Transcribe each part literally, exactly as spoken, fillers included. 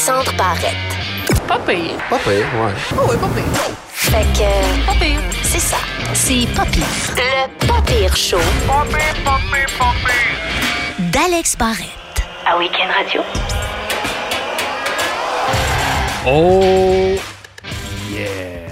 Alexandre Barrette. Pas pire. Pas pire, ouais. Oh oui, pas pire. Fait que... Pas pire. C'est ça. C'est pas pire. Le pas pire show. Pas pire, pas pire, pas pire. D'Alex Barrette. À Week-end Radio. Oh yeah!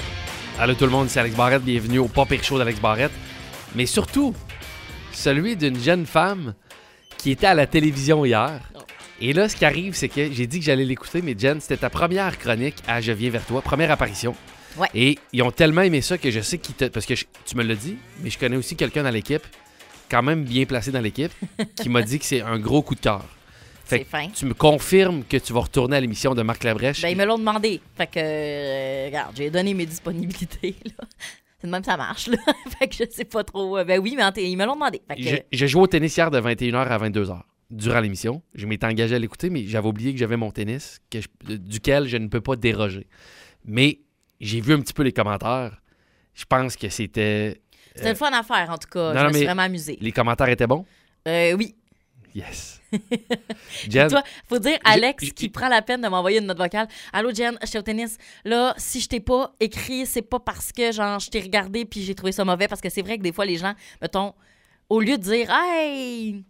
Allô tout le monde, c'est Alex Barrette, bienvenue au Pas Pire Show d'Alex Barrette. Mais surtout, celui d'une jeune femme qui était à la télévision hier. Et là, ce qui arrive, c'est que j'ai dit que j'allais l'écouter, mais Jen, c'était ta première chronique à Je viens vers toi, première apparition. Ouais. Et ils ont tellement aimé ça que je sais qu'ils te... Parce que je- tu me l'as dit, mais je connais aussi quelqu'un dans l'équipe, quand même bien placé dans l'équipe, qui m'a dit que c'est un gros coup de cœur. Fait C'est que fin. tu me confirmes que tu vas retourner à l'émission de Marc Labrèche. Ben, ils me l'ont demandé. Fait que, euh, regarde, j'ai donné mes disponibilités, là. C'est de même que ça marche, là. Fait que je sais pas trop. Euh, Ben oui, mais en t- ils me l'ont demandé. Fait que, J'ai j'ai joué au tennis hier de vingt et une heures à vingt-deux heures durant l'émission. Je m'étais engagé à l'écouter, mais j'avais oublié que j'avais mon tennis, que je- duquel je ne peux pas déroger. Mais j'ai vu un petit peu les commentaires. Je pense que c'était... c'était le fun à faire, en tout cas. non, je non, me suis mais- vraiment amusée. Les commentaires étaient bons? Euh, oui. Yes. Puis Jen, toi, faut dire, Alex, j'ai- qui prend la peine de m'envoyer une note vocale. Allô, Jen, j'étais au tennis. Là, si je t'ai pas écrit, c'est pas parce que, genre, je t'ai regardé puis j'ai trouvé ça mauvais. Parce que c'est vrai que des fois, les gens, mettons, au lieu de dire, hey,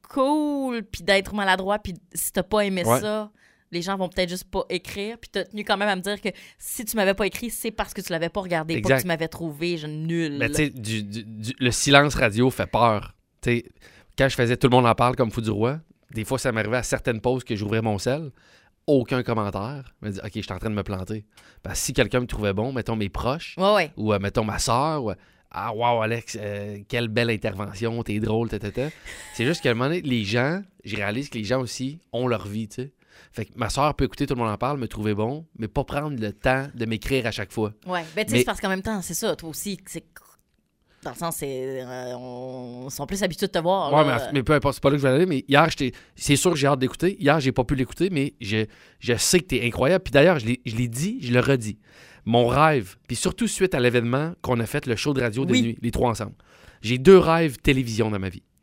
cool, puis d'être maladroit, puis si t'as pas aimé Ouais. ça, les gens vont peut-être juste pas écrire. Puis t'as tenu quand même à me dire que si tu m'avais pas écrit, c'est parce que tu l'avais pas regardé, pas Exact. que tu m'avais trouvé je, nul. ben, tu sais, du- du- du- le silence radio fait peur. Tu sais, quand je faisais Tout le monde en parle comme Fou du Roi, des fois, ça m'arrivait à certaines pauses que j'ouvrais mon sel. Aucun commentaire. Je me dis, OK, je suis en train de me planter. Parce que si quelqu'un me trouvait bon, mettons mes proches, Ouais, ouais. ou euh, mettons ma soeur, ou, euh, ah wow Alex, euh, quelle belle intervention, t'es drôle, tata. C'est juste qu'à un moment donné, les gens, je réalise que les gens aussi ont leur vie, tu sais. Fait que ma soeur peut écouter Tout le monde en parle, me trouver bon, mais pas prendre le temps de m'écrire à chaque fois. Ouais. Ben, tu sais, Mais- c'est parce qu'en même temps, c'est ça, toi aussi, c'est. Dans le sens, c'est. euh, on... Ils sont plus habitués de te voir. Ouais, là. mais, mais peu importe, c'est pas là que je vais aller, mais hier, j'étais, c'est sûr que j'ai hâte d'écouter. Hier, j'ai pas pu l'écouter, mais je, je sais que t'es incroyable. Puis d'ailleurs, je l'ai, je l'ai dit, je le redis. Mon rêve, puis surtout suite à l'événement qu'on a fait, le show de radio de Oui. nuit, les trois ensemble. J'ai deux rêves télévision dans ma vie.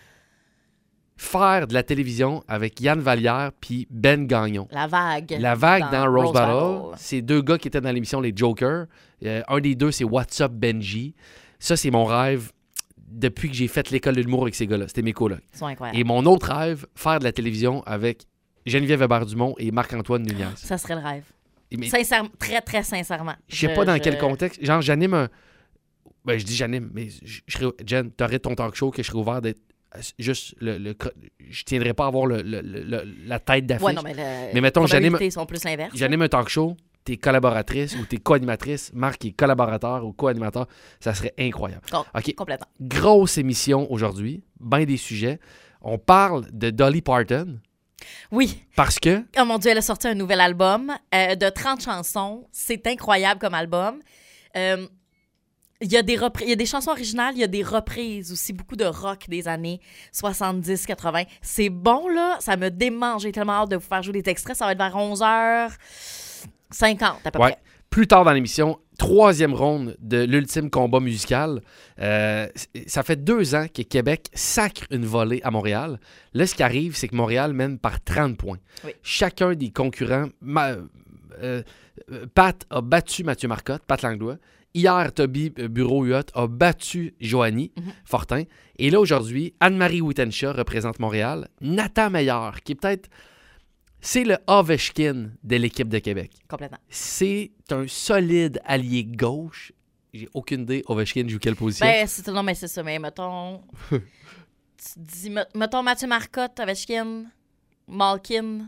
Faire de la télévision avec Yann Vallière puis Ben Gagnon. La vague. La vague dans, Rose, Battle, Battle. c'est deux gars qui étaient dans l'émission Les Jokers. Euh, un des deux, c'est What's Up Benji. Ça, c'est mon rêve depuis que j'ai fait l'école de l'humour avec ces gars-là. C'était mes colocs. Ils sont incroyables. Et mon autre rêve, faire de la télévision avec Geneviève Hébert-Dumont et Marc-Antoine Nunez. Ça serait le rêve. Mais Sincèrement, très, très sincèrement. je sais pas dans quel contexte. Genre, j'anime un... Ben, je dis j'anime, mais je, je serais... Jen, t'aurais ton talk show que je serais ouvert d'être juste le... le cro- je tiendrais pas à avoir le, le- le- le- la tête d'affiche. Ouais, non, mais, le... Mais mettons, les j'anime- probabilités sont plus l'inverse. J'anime un talk show, t'es collaboratrice ou t'es co-animatrice, Marc est collaborateur ou co-animateur, ça serait incroyable. Com- OK, Complètement. grosse émission aujourd'hui, bien des sujets. On parle de Dolly Parton Oui. parce que... Oh mon Dieu, elle a sorti un nouvel album euh, de trente chansons. C'est incroyable comme album. Euh, Il y a des repri- il y a des chansons originales, il y a des reprises aussi, beaucoup de rock des années soixante-dix quatre-vingt. C'est bon, là. Ça me démange. J'ai tellement hâte de vous faire jouer des extraits. Ça va être vers onze heures cinquante à peu Ouais. près. Plus tard dans l'émission, troisième ronde de l'ultime combat musical. Euh, c- ça fait deux ans que Québec sacre une volée à Montréal. Là, ce qui arrive, c'est que Montréal mène par trente points. Oui. Chacun des concurrents... ma- euh, euh, Pat a battu Mathieu Marcotte, Pat Langlois. Hier, Toby euh, Bureau-Huot a battu Joanie Mhm. Fortin. Et là, aujourd'hui, Anne-Marie Wittenshaw représente Montréal. Nathan Meilleur, qui est peut-être... C'est le Ovechkin de l'équipe de Québec. Complètement. C'est un solide allié gauche. J'ai aucune idée, Ovechkin joue quelle position. Ben, c'est, non, mais c'est ça. Mais mettons... tu dis, me- mettons Mathieu Marcotte, Ovechkin, Malkin,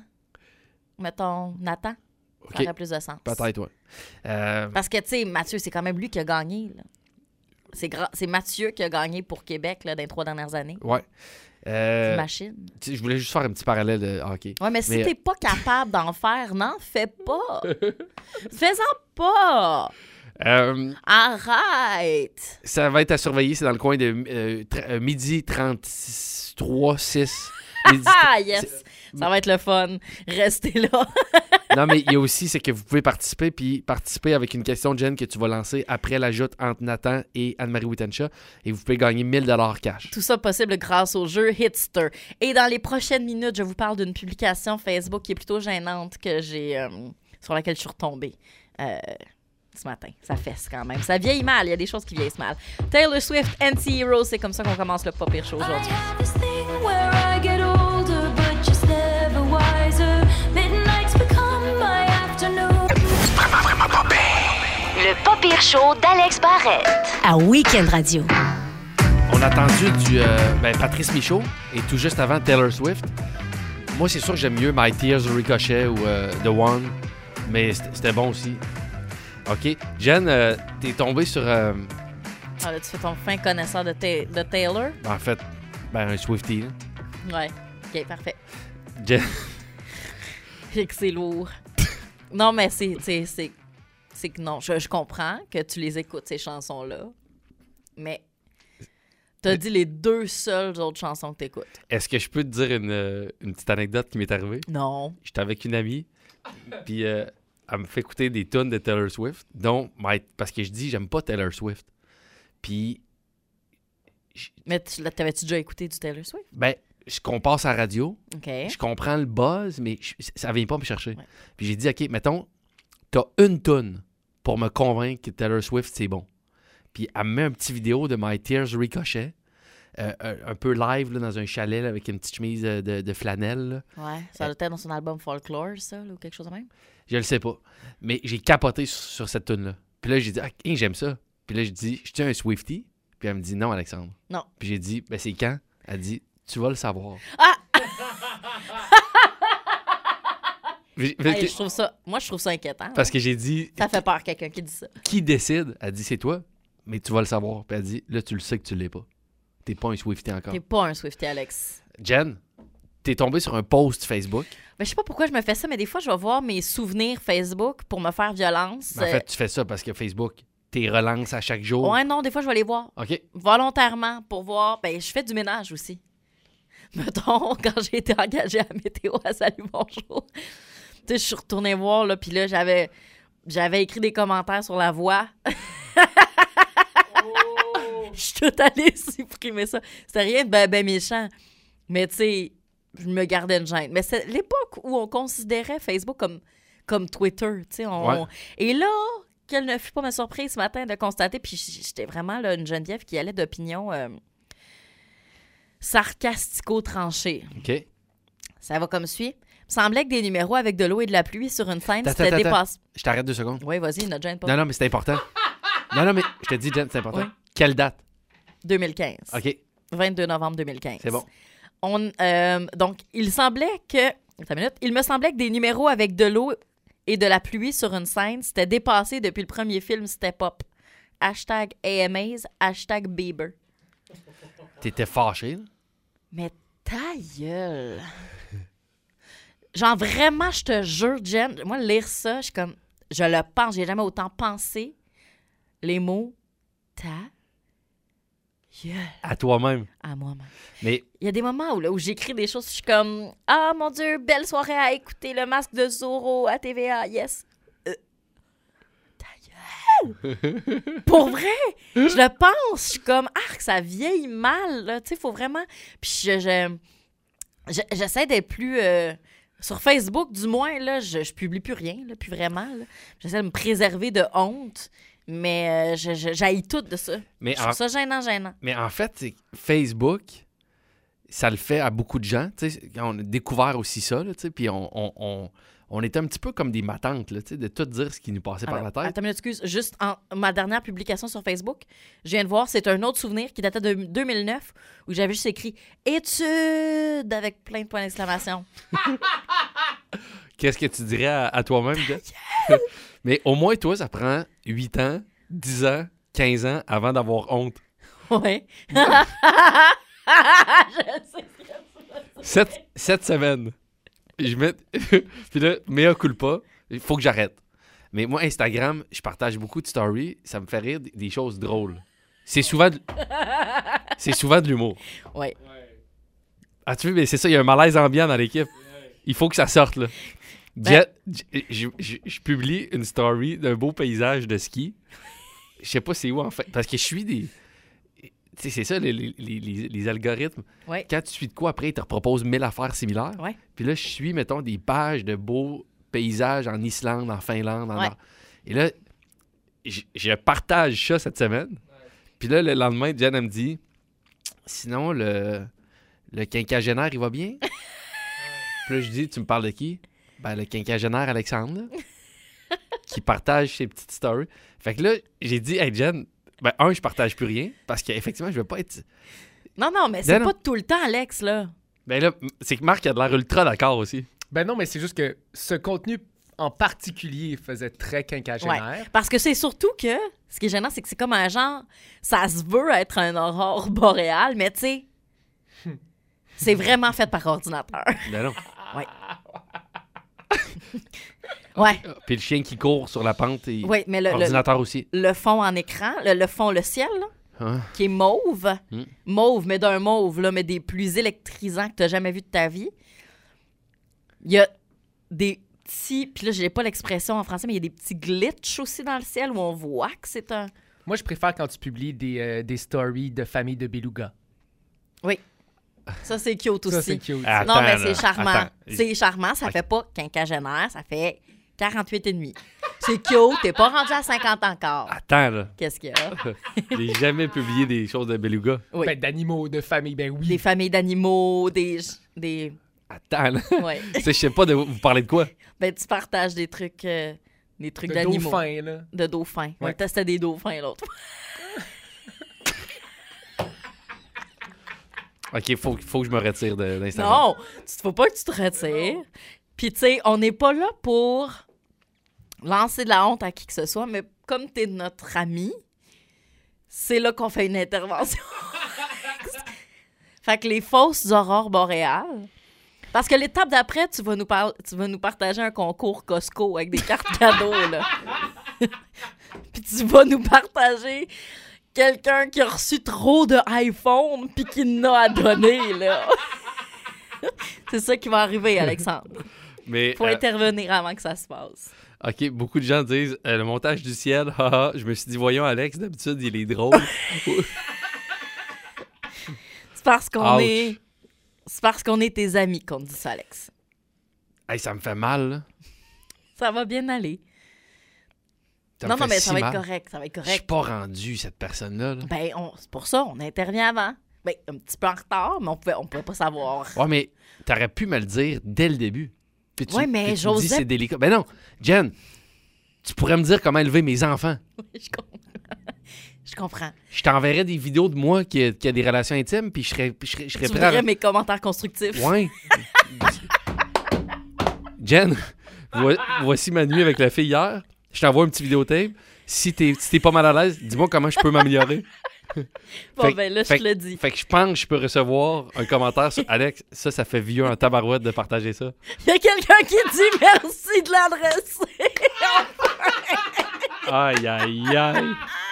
mettons Nathan. Ça OK, aurait plus de sens. peut-être, ouais. Euh, Parce que, tu sais, Mathieu, c'est quand même lui qui a gagné. Là. C'est, gra- c'est Mathieu qui a gagné pour Québec là, dans les trois dernières années. ouais. Euh, Machine. tu sais, je voulais juste faire un petit parallèle de hockey. Ouais, mais si mais- t'es pas capable d'en faire, n'en fais pas. Fais-en pas. Euh, Arrête. ça va être à surveiller, c'est dans le coin de euh, tr- euh, midi trente-trois six. Midi- Ah, yes. Ça va être le fun. Restez là. Non, mais il y a aussi, c'est que vous pouvez participer, puis participer avec une question, Jen, que tu vas lancer après la joute entre Nathan et Anne-Marie Wittenshaw, et vous pouvez gagner mille dollars cash. Tout ça possible grâce au jeu Hitster. Et dans les prochaines minutes, je vous parle d'une publication Facebook qui est plutôt gênante que j'ai, euh, sur laquelle je suis retombée euh, ce matin. Ça fesse quand même. Ça vieillit mal. Il y a des choses qui vieillissent mal. Taylor Swift, Anti-Hero, c'est comme ça qu'on commence le Pas Pire Show aujourd'hui. Le Pas Pire Show d'Alex Barrette. À Week-end Radio. On a entendu du euh, ben, Patrice Michaud et tout juste avant Taylor Swift. Moi, c'est sûr que j'aime mieux My Tears Ricochet ou euh, The One, mais c'était, c'était bon aussi. OK. Jen, euh, t'es tombé sur... Euh, ah, là, tu fais ton fin connaisseur de, ta- de Taylor? en fait, ben, un Swiftie. Là. Ouais. OK, parfait. Jen... Et que c'est lourd. Non, mais c'est... c'est, c'est... c'est que non, je, je comprends que tu les écoutes, ces chansons-là, mais t'as dit les deux seules autres chansons que t'écoutes. Est-ce que je peux te dire une, euh, une petite anecdote qui m'est arrivée? Non. J'étais avec une amie, puis euh, elle me fait écouter des tunes de Taylor Swift, dont my... parce que je dis j'aime pas Taylor Swift. Puis... je- Mais tu, t'avais-tu déjà écouté du Taylor Swift? Ben, je compare sa radio, OK. je comprends le buzz, mais je- ça vient pas me chercher. Ouais. Puis j'ai dit, OK, mettons, t'as une tune pour me convaincre que Taylor Swift, c'est bon. Puis elle me met un petit vidéo de My Tears Ricochet, euh, un, un peu live là, dans un chalet là, avec une petite chemise de, de- de flanelle. là. Ouais, ça doit être dans son album Folklore, ça, là, ou quelque chose de même. Je le sais pas. Mais j'ai capoté sur, sur cette tune-là. Puis là, j'ai dit, ah, hein, j'aime ça. Puis là, j'ai dit, je tiens un Swiftie. Puis elle me dit, non, Alexandre. Non. Puis j'ai dit, ben c'est quand? Elle dit, tu vas le savoir. Ah! Puis- Hey, parce, je trouve ça, moi, je trouve ça inquiétant. que, parce que j'ai dit, Ça fait peur, quelqu'un qui dit ça. qui décide? Elle dit, c'est toi, mais tu vas le savoir. Puis elle dit, là, tu le sais que tu l'es pas. T'es pas un Swiftie encore. T'es pas un Swiftie, Alex. Jen, t'es tombé sur un post Facebook. Ben, je sais pas pourquoi je me fais ça, mais des fois, je vais voir mes souvenirs Facebook pour me faire violence. Mais en fait, tu fais ça parce que Facebook, t'es relances à chaque jour. Ouais, non, des fois, je vais les voir. OK. Volontairement pour voir. Ben, je fais du ménage aussi. Mettons, quand j'ai été engagée à Météo à Salut Bonjour, tu sais, je suis retournée voir, là, puis là, j'avais, j'avais écrit des commentaires sur la voix. Je suis toute allée supprimer ça. C'était rien de ben, ben méchant. Mais tu sais, je me gardais une gêne. Mais c'est l'époque où on considérait Facebook comme, comme Twitter, tu sais. On... Ouais. Et là, quelle ne fut pas ma surprise ce matin de constater, puis j'étais vraiment là, une Geneviève qui allait d'opinion euh, sarcastico-tranchée. OK. Ça va comme suit. Il me semblait que des numéros avec de l'eau et de la pluie sur une scène, Attends, c'était attends, dépassé. Je t'arrête deux secondes. Oui, vas-y, notre gêne pas. Non, non, mais c'est important. non, non, mais je te dis, Jen, c'est important. Oui. Quelle date? deux mille quinze. OK, vingt-deux novembre deux mille quinze. c'est bon. On, euh, donc, il semblait que... Attends une minute. Il me semblait que des numéros avec de l'eau et de la pluie sur une scène, c'était dépassé depuis le premier film Step Up. Hashtag A M As, hashtag Bieber. T'étais fâché, là? Mais ta gueule! Genre, vraiment, je te jure, Jen, moi, lire ça, je suis comme... Je le pense, j'ai jamais autant pensé les mots ta gueule À toi-même. à moi-même. Mais Il y a des moments où, là, où j'écris des choses, je suis comme « Ah, mon Dieu, belle soirée à écouter le masque de Zorro à T V A, yes! Euh, ta gueule! Pour vrai! Je le pense! Je suis comme « Ah, que ça vieillit mal! » Tu sais, il faut vraiment... Puis je, je- je- j'essaie d'être plus... euh, sur Facebook, du moins, là, je, je publie plus rien, là, plus vraiment. Là. J'essaie de me préserver de honte, mais euh, je, je, j'haïs tout de ça. Mais je trouve en- ça gênant, gênant. Mais en fait, c'est que Facebook, ça le fait à beaucoup de gens. tu sais, On a découvert aussi ça, là, tu sais, puis on, on, on, on était un petit peu comme des matantes, là, tu sais, de tout dire ce qui nous passait par Alors, la tête. Attends une minute, excuse. Juste en ma dernière publication sur Facebook, je viens de voir, c'est un autre souvenir qui datait de deux mille neuf où j'avais juste écrit « Étude » avec plein de points d'exclamation. Qu'est-ce que tu dirais à, à toi-même? Jen? Mais au moins, toi, ça prend huit ans, dix ans, quinze ans avant d'avoir honte. Ouais. Sept, sept semaines. Je mets... Puis là, mea culpa, il faut que j'arrête. Mais moi, Instagram, je partage beaucoup de stories. Ça me fait rire des, des choses drôles. C'est souvent de... C'est souvent de l'humour. Ouais. Ah, tu veux, mais c'est ça, il y a un malaise ambiant dans l'équipe. Il faut que ça sorte, là. Ben- Jen- je, je- je publie une story d'un beau paysage de ski. Je sais pas c'est où, en fait. Parce que je suis des... Tu sais, c'est ça, les, les, les, les algorithmes. Ouais. Quand tu suis de quoi, après, ils te proposent mille affaires similaires. Ouais. Puis là, je suis, mettons, des pages de beaux paysages en Islande, en Finlande. En Ouais. Nor- Et là, je, je partage ça cette semaine. Puis là, le lendemain, Jen, elle me dit, sinon, le, le quinquagénaire, il va bien? Puis là, je dis, tu me parles de qui? Ben, le quinquagénaire Alexandre, là, qui partage ses petites stories. Fait que là, j'ai dit, hey, Jen, ben, un, je partage plus rien, parce qu'effectivement, je veux pas être... Non, non, mais c'est Non, pas non. tout le temps, Alex, là. Ben là, c'est que Marc a de l'air ultra d'accord aussi. Ben non, mais c'est juste que ce contenu en particulier faisait très Ouais. quinquagénaire. Parce que c'est surtout que, ce qui est gênant, c'est que c'est comme un genre, ça se veut être un aurore boréale, mais tu sais, c'est vraiment fait par ordinateur. Ben non. Ouais. Ouais, Puis le chien qui court sur la pente, et ouais, mais le, le, ordinateur aussi. le fond en écran, le, le fond, le ciel, là, Hein? qui est mauve, Mm. mauve, mais d'un mauve, là, mais des plus électrisants que tu n'as jamais vu de ta vie. Il y a des petits, puis là, j'ai pas l'expression en français, mais il y a des petits glitches aussi dans le ciel où on voit que c'est un... Moi, je préfère quand tu publies des, euh, des stories de famille de beluga. Oui. Ça, c'est cute aussi. Ça, c'est cute. Ah. Non, mais Attends, là, c'est charmant. attends. C'est charmant, ça Ok. fait pas quinquagénaire, ça fait quarante-huit et demi. C'est cute, t'es pas rendu à cinquante encore. Attends, là. Qu'est-ce qu'il y a? J'ai jamais publié des choses de beluga. Oui. Ben, d'animaux, de famille, ben oui. Des familles d'animaux, des... des... Attends, là. Ouais. Tu sais, je sais pas de vous parlez de quoi. Ben, tu partages des trucs, euh, des trucs de d'animaux. dauphins, là. De dauphins. On Ouais. testait des dauphins l'autre fois. OK, faut, faut que je me retire de- d'Instagram. Non, tu faut pas que tu te retires. Puis, tu sais, on n'est pas là pour lancer de la honte à qui que ce soit, mais comme t'es notre ami, c'est là qu'on fait une intervention. Fait que les fausses aurores boréales. Parce que l'étape d'après, tu vas nous par- tu vas nous partager un concours Costco avec des cartes cadeaux, là. Puis tu vas nous partager quelqu'un qui a reçu trop de iPhone puis qui en a à donner, là. C'est ça qui va arriver, Alexandre. Mais, Faut euh, intervenir avant que ça se passe. OK, beaucoup de gens disent euh, le montage du ciel, haha. Je me suis dit, voyons, Alex, d'habitude, il est drôle. C'est parce qu'on Ouch. est... C'est parce qu'on est tes amis qu'on te dit ça, Alex. Hey, ça me fait mal, là. Ça va bien aller. Ça non, me non, fait mais si ça va mal. être correct, ça va être Je suis correct. pas rendu, cette personne-là. là. Ben, on- c'est pour ça, on intervient avant. Ben, un petit peu en retard, mais on pouvait, on pouvait pas savoir. Ouais, mais t'aurais pu me le dire dès le début. Puis tu, Ouais, mais puis tu me dis j'osais- c'est délicat. Ben non, Jen, tu pourrais me dire comment élever mes enfants. Je comprends. Je comprends. Je t'enverrais des vidéos de moi qui a, qui a des relations intimes, puis je serais, puis je serais, je serais Tu prêt à... voudrais mes commentaires constructifs. Ouais. Jen, vo- voici ma nuit avec la fille hier. Je t'envoie un petit vidéotape. Si t'es si t'es pas mal à l'aise, dis-moi comment je peux m'améliorer. Bon, Fait- ben là, je fait- te le dis. Fait que je pense que je peux recevoir un commentaire sur Alex. Ça, ça fait vieux en tabarouette de partager ça. Il y a quelqu'un qui dit merci de l'adresser. Aïe, aïe, aïe.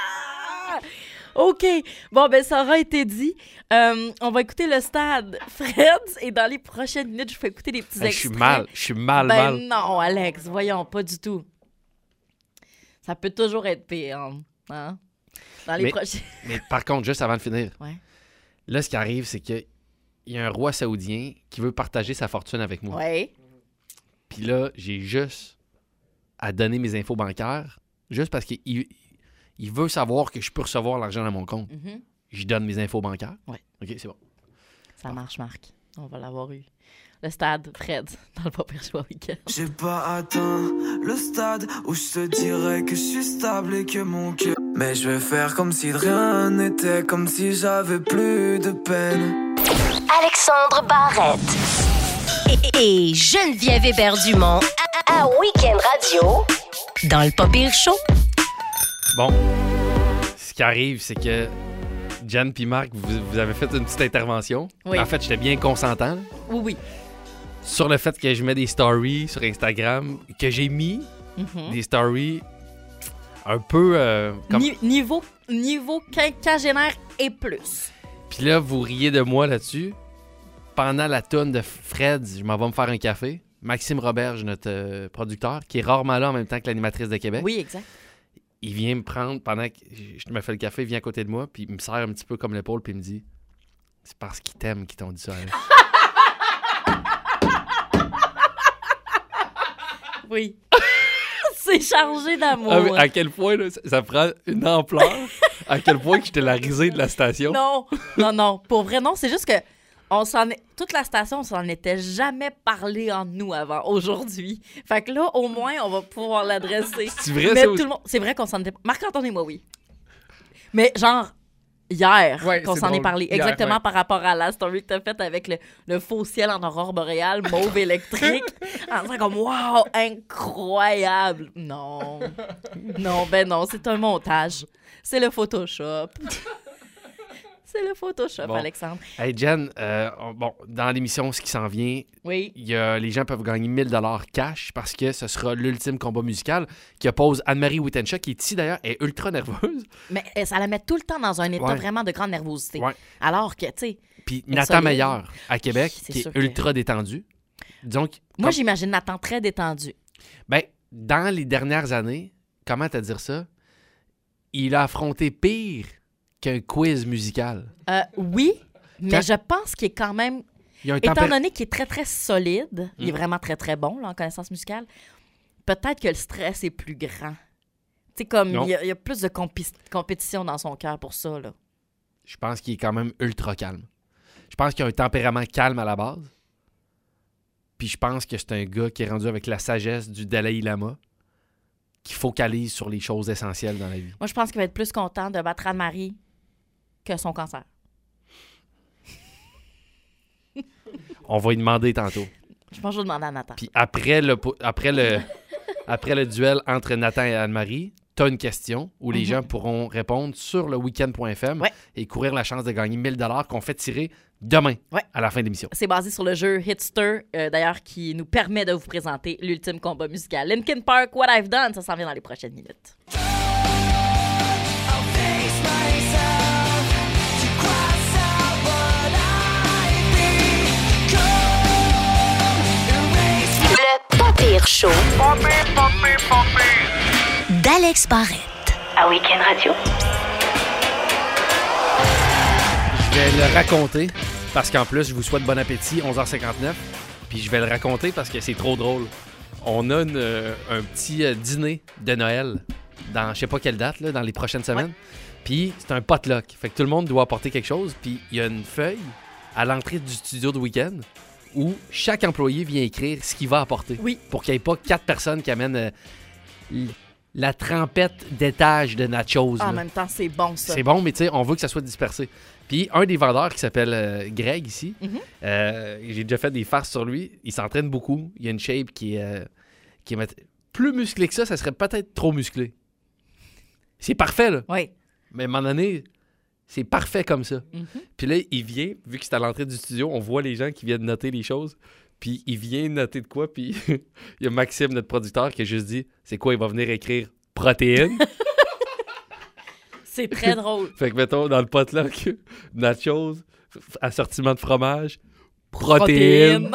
OK. Bon, ben, ça aura été dit. Euh, on va écouter le stade. Fred, et dans les prochaines minutes, je fais écouter des petits Hey, je suis extraits. mal, je suis mal, Ben mal. non, Alex, voyons, pas du tout. Ça peut toujours être pire, hein? Dans les Mais- prochaines... Mais par contre, juste avant de finir, Ouais. là, ce qui arrive, c'est qu'il y a un roi saoudien qui veut partager sa fortune avec moi. Ouais. Puis là, j'ai juste à donner mes infos bancaires, juste parce qu'il il veut savoir que je peux recevoir l'argent dans mon compte. Mhm. Je donne mes infos bancaires. Ouais. OK, c'est bon. Ça marche, Marc. On va l'avoir eu. Le stade, Fred, dans le Pas Pire Choix Week-end. J'ai pas atteint le stade où je te dirais que je suis stable et que mon cœur. Mais je vais faire comme si de rien n'était, comme si j'avais plus de peine. Alexandre Barrette et, et Geneviève Hébert-Dumont à, à Week-end Radio dans le Pas Pire Show. Bon, ce qui arrive, c'est que Jen puis Marc, vous, vous avez fait une petite intervention. Oui. En fait, j'étais bien consentant là, Oui, oui. sur le fait que je mets des stories sur Instagram, que j'ai mis Mhm. des stories un peu euh, comme... Ni- niveau, niveau quinquagénaire et plus. Puis là, vous riez de moi là-dessus. pendant la toune de Fred, je m'en vais me faire un café. Maxime Roberge, notre euh, producteur, qui est rarement là en même temps que l'animatrice de Québec. Oui, exact. Il vient me prendre pendant que je me fais le café, il vient à côté de moi, puis il me serre un petit peu comme l'épaule, puis il me dit « C'est parce qu'ils t'aiment qu'ils t'ont dit ça. » Oui. C'est chargé d'amour. Ah, mais à quel point là, ça, ça prend une ampleur, à quel point que j'étais la risée de la station. Non, non, non. Pour vrai, non. C'est juste que on s'en est... toute la station, on s'en était jamais parlé entre nous avant aujourd'hui. Fait que là, au moins, on va pouvoir l'adresser. C'est vrai, Mais ça tout aussi? le monde... C'est vrai qu'on s'en était... Marc-Antoine et moi, oui. Mais genre... Hier, Ouais, qu'on c'est s'en est drôle. parlé. Hier, Exactement ouais. par rapport à la story que t'as faite avec le, le faux ciel en aurore boréale, mauve électrique. En disant comme, wow, incroyable. Non. Non, ben non, c'est un montage. C'est le Photoshop. C'est le Photoshop, Bon. Alexandre. Hey Jen, euh, on- bon, dans l'émission, ce qui s'en vient, Oui. il y a, les gens peuvent gagner mille dollars cash parce que ce sera l'ultime combat musical qui oppose Anne-Marie Wittenshaw, qui est ici d'ailleurs, est ultra nerveuse. Mais euh, ça la met tout le temps dans un état Ouais. vraiment de grande nervosité. Ouais. Alors que, tu sais, Puis Elle Nathan solide. Meilleur à Québec, C'est qui sûr est que- ultra détendu. Donc, moi, comme- j'imagine Nathan très détendu. ben, dans les dernières années, comment te dire ça? Il a affronté pire qu'un quiz musical. Euh, oui, mais Quand- je pense qu'il est quand même... Il y a un Étant tempé- donné qu'il est très, très solide, il est Mm. vraiment très, très bon là, en connaissance musicale, peut-être que le stress est plus grand. Tu sais, comme Non. il y, a, il y a plus de compé- compétition dans son cœur pour ça, là. Je pense qu'il est quand même ultra calme. Je pense qu'il a un tempérament calme à la base. Puis je pense que c'est un gars qui est rendu avec la sagesse du Dalai Lama, qui focalise sur les choses essentielles dans la vie. Moi, je pense qu'il va être plus content de battre Anne-Marie que son cancer. On va lui demander tantôt. Je pense que je vais demander à Nathan. Puis après le, po- après le, après le duel entre Nathan et Anne-Marie, tu as une question où les Mhm. gens pourront répondre sur le weekend point f m Ouais. et courir la chance de gagner mille dollars qu'on fait tirer demain Ouais. à la fin de l'émission. C'est basé sur le jeu Hitster, euh, d'ailleurs, qui nous permet de vous présenter l'ultime combat musical. Linkin Park, What I've Done, ça s'en vient dans les prochaines minutes. Le pas pire show Pas pire, pas pire, pas pire. d'Alex Barrette. À Week-end Radio. Je vais le raconter parce qu'en plus, je vous souhaite bon appétit, onze heures cinquante-neuf. Puis je vais le raconter parce que c'est trop drôle. On a une, euh, un petit euh, dîner de Noël dans je sais pas quelle date, là, dans les prochaines semaines. Puis c'est un potluck. Fait que tout le monde doit apporter quelque chose. Puis il y a une feuille à l'entrée du studio de week-end où chaque employé vient écrire ce qu'il va apporter. Oui. Pour qu'il n'y ait pas quatre personnes qui amènent euh, l- la trempette d'étage de nachos. Ah, en là. même temps, c'est bon, ça. C'est bon, mais tu sais, on veut que ça soit dispersé. Puis un des vendeurs qui s'appelle euh, Greg ici, Mhm. euh, j'ai déjà fait des farces sur lui. Il s'entraîne beaucoup. Il a une shape qui est, euh, qui est mat- plus musclée que ça, ça serait peut-être trop musclé. C'est parfait, là. Oui. Mais à un moment donné, c'est parfait comme ça. Mhm. Puis là, il vient, vu que c'est à l'entrée du studio, on voit les gens qui viennent noter les choses. Puis il vient noter de quoi. Puis il y a Maxime, notre producteur, qui a juste dit c'est quoi, il va venir écrire protéines. C'est très drôle. Fait que mettons, dans le potluck, nachos, f- assortiment de fromage, protéines.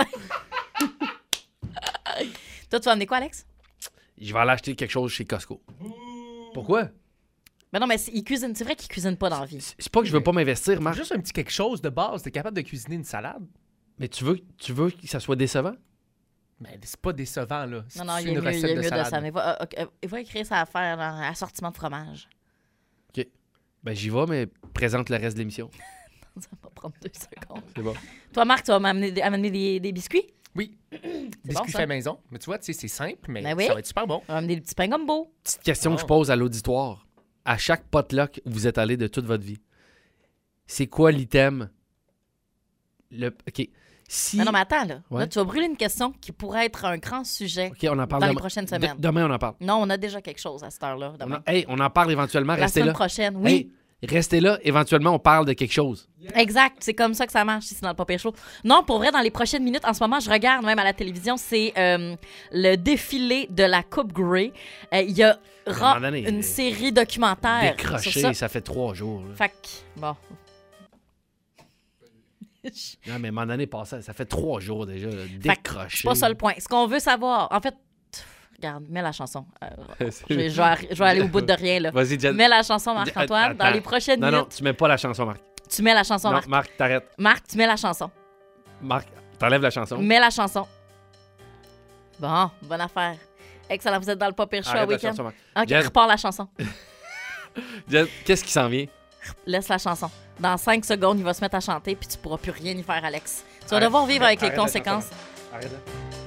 Toi, tu vas amener quoi, Alex? Je vais aller acheter quelque chose chez Costco. Pourquoi? Mais non, mais c'est- il cuisine. C'est vrai qu'il cuisine pas dans la vie. C'est c'est pas que je veux pas m'investir, Marc. Juste un petit quelque chose de base. T'es capable de cuisiner une salade? Mais tu veux, tu veux que ça soit décevant? Mais c'est pas décevant, là. Non, non, C'est il y a une mieux, il y recette a de mieux de salade. ça. Mais va, euh, euh, il va écrire sa affaire dans assortiment de fromage. Ben j'y vais, mais présente le reste de l'émission. Ça va prendre deux secondes. C'est bon. Toi, Marc, tu vas m'amener des, amener des, des biscuits? Oui. Biscuits bon, ça. fait maison. Mais tu vois, tu sais, c'est simple, mais Ben oui. ça va être super bon. On va amener des petits pains gumbo. Petite question que je Oh. pose à l'auditoire. À chaque potluck où vous êtes allé de toute votre vie, c'est quoi l'item? Le... OK. Si... Non, non, mais attends, là. Ouais. Là, tu vas brûler une question qui pourrait être un grand sujet OK, on en parle dans les demain. prochaines De- semaines. demain, on en parle. Non, on a déjà quelque chose à cette heure-là. On demain. en... Hey, on en parle éventuellement. La Restez semaine là. prochaine, oui. Hey, restez là. Éventuellement, on parle de quelque chose. Exact, c'est comme ça que ça marche ici dans le Papier Show. Non, pour vrai, dans les prochaines minutes, en ce moment, je regarde même à la télévision, c'est euh, le défilé de la Coupe Grey. Euh, Il y a un ra- moment donné, une série documentaire Décroché, sur ça. ça. fait trois jours. là. Fait que, bon. Non, mais mon année passée, ça fait trois jours déjà, là, Fait que décroché. C'est pas ça le point. Ce qu'on veut savoir, en fait, pff, regarde, mets la chanson. Euh, je, vais, je vais arri- je vais aller au bout de rien, là. Vas-y, Jen. Mets la chanson, Marc-Antoine. Attends. Dans les prochaines Non, minutes, non, tu mets pas la chanson, Marc. tu mets la chanson, Non, Marc. Marc, t'arrêtes. Marc, tu mets la chanson. Marc, t'enlèves la chanson. Mets la chanson. Bon, bonne affaire. Excellent, vous êtes dans le Pas Pire Show à Arrête la week-end. chanson, Marc. OK, Jen. repars la chanson. Jen, qu'est-ce qui s'en vient? Laisse la chanson. Dans cinq secondes, il va se mettre à chanter, puis tu pourras plus rien y faire, Alex. Tu vas Arrête, devoir vivre arrête, avec les arrête la conséquences. chanson. Arrête.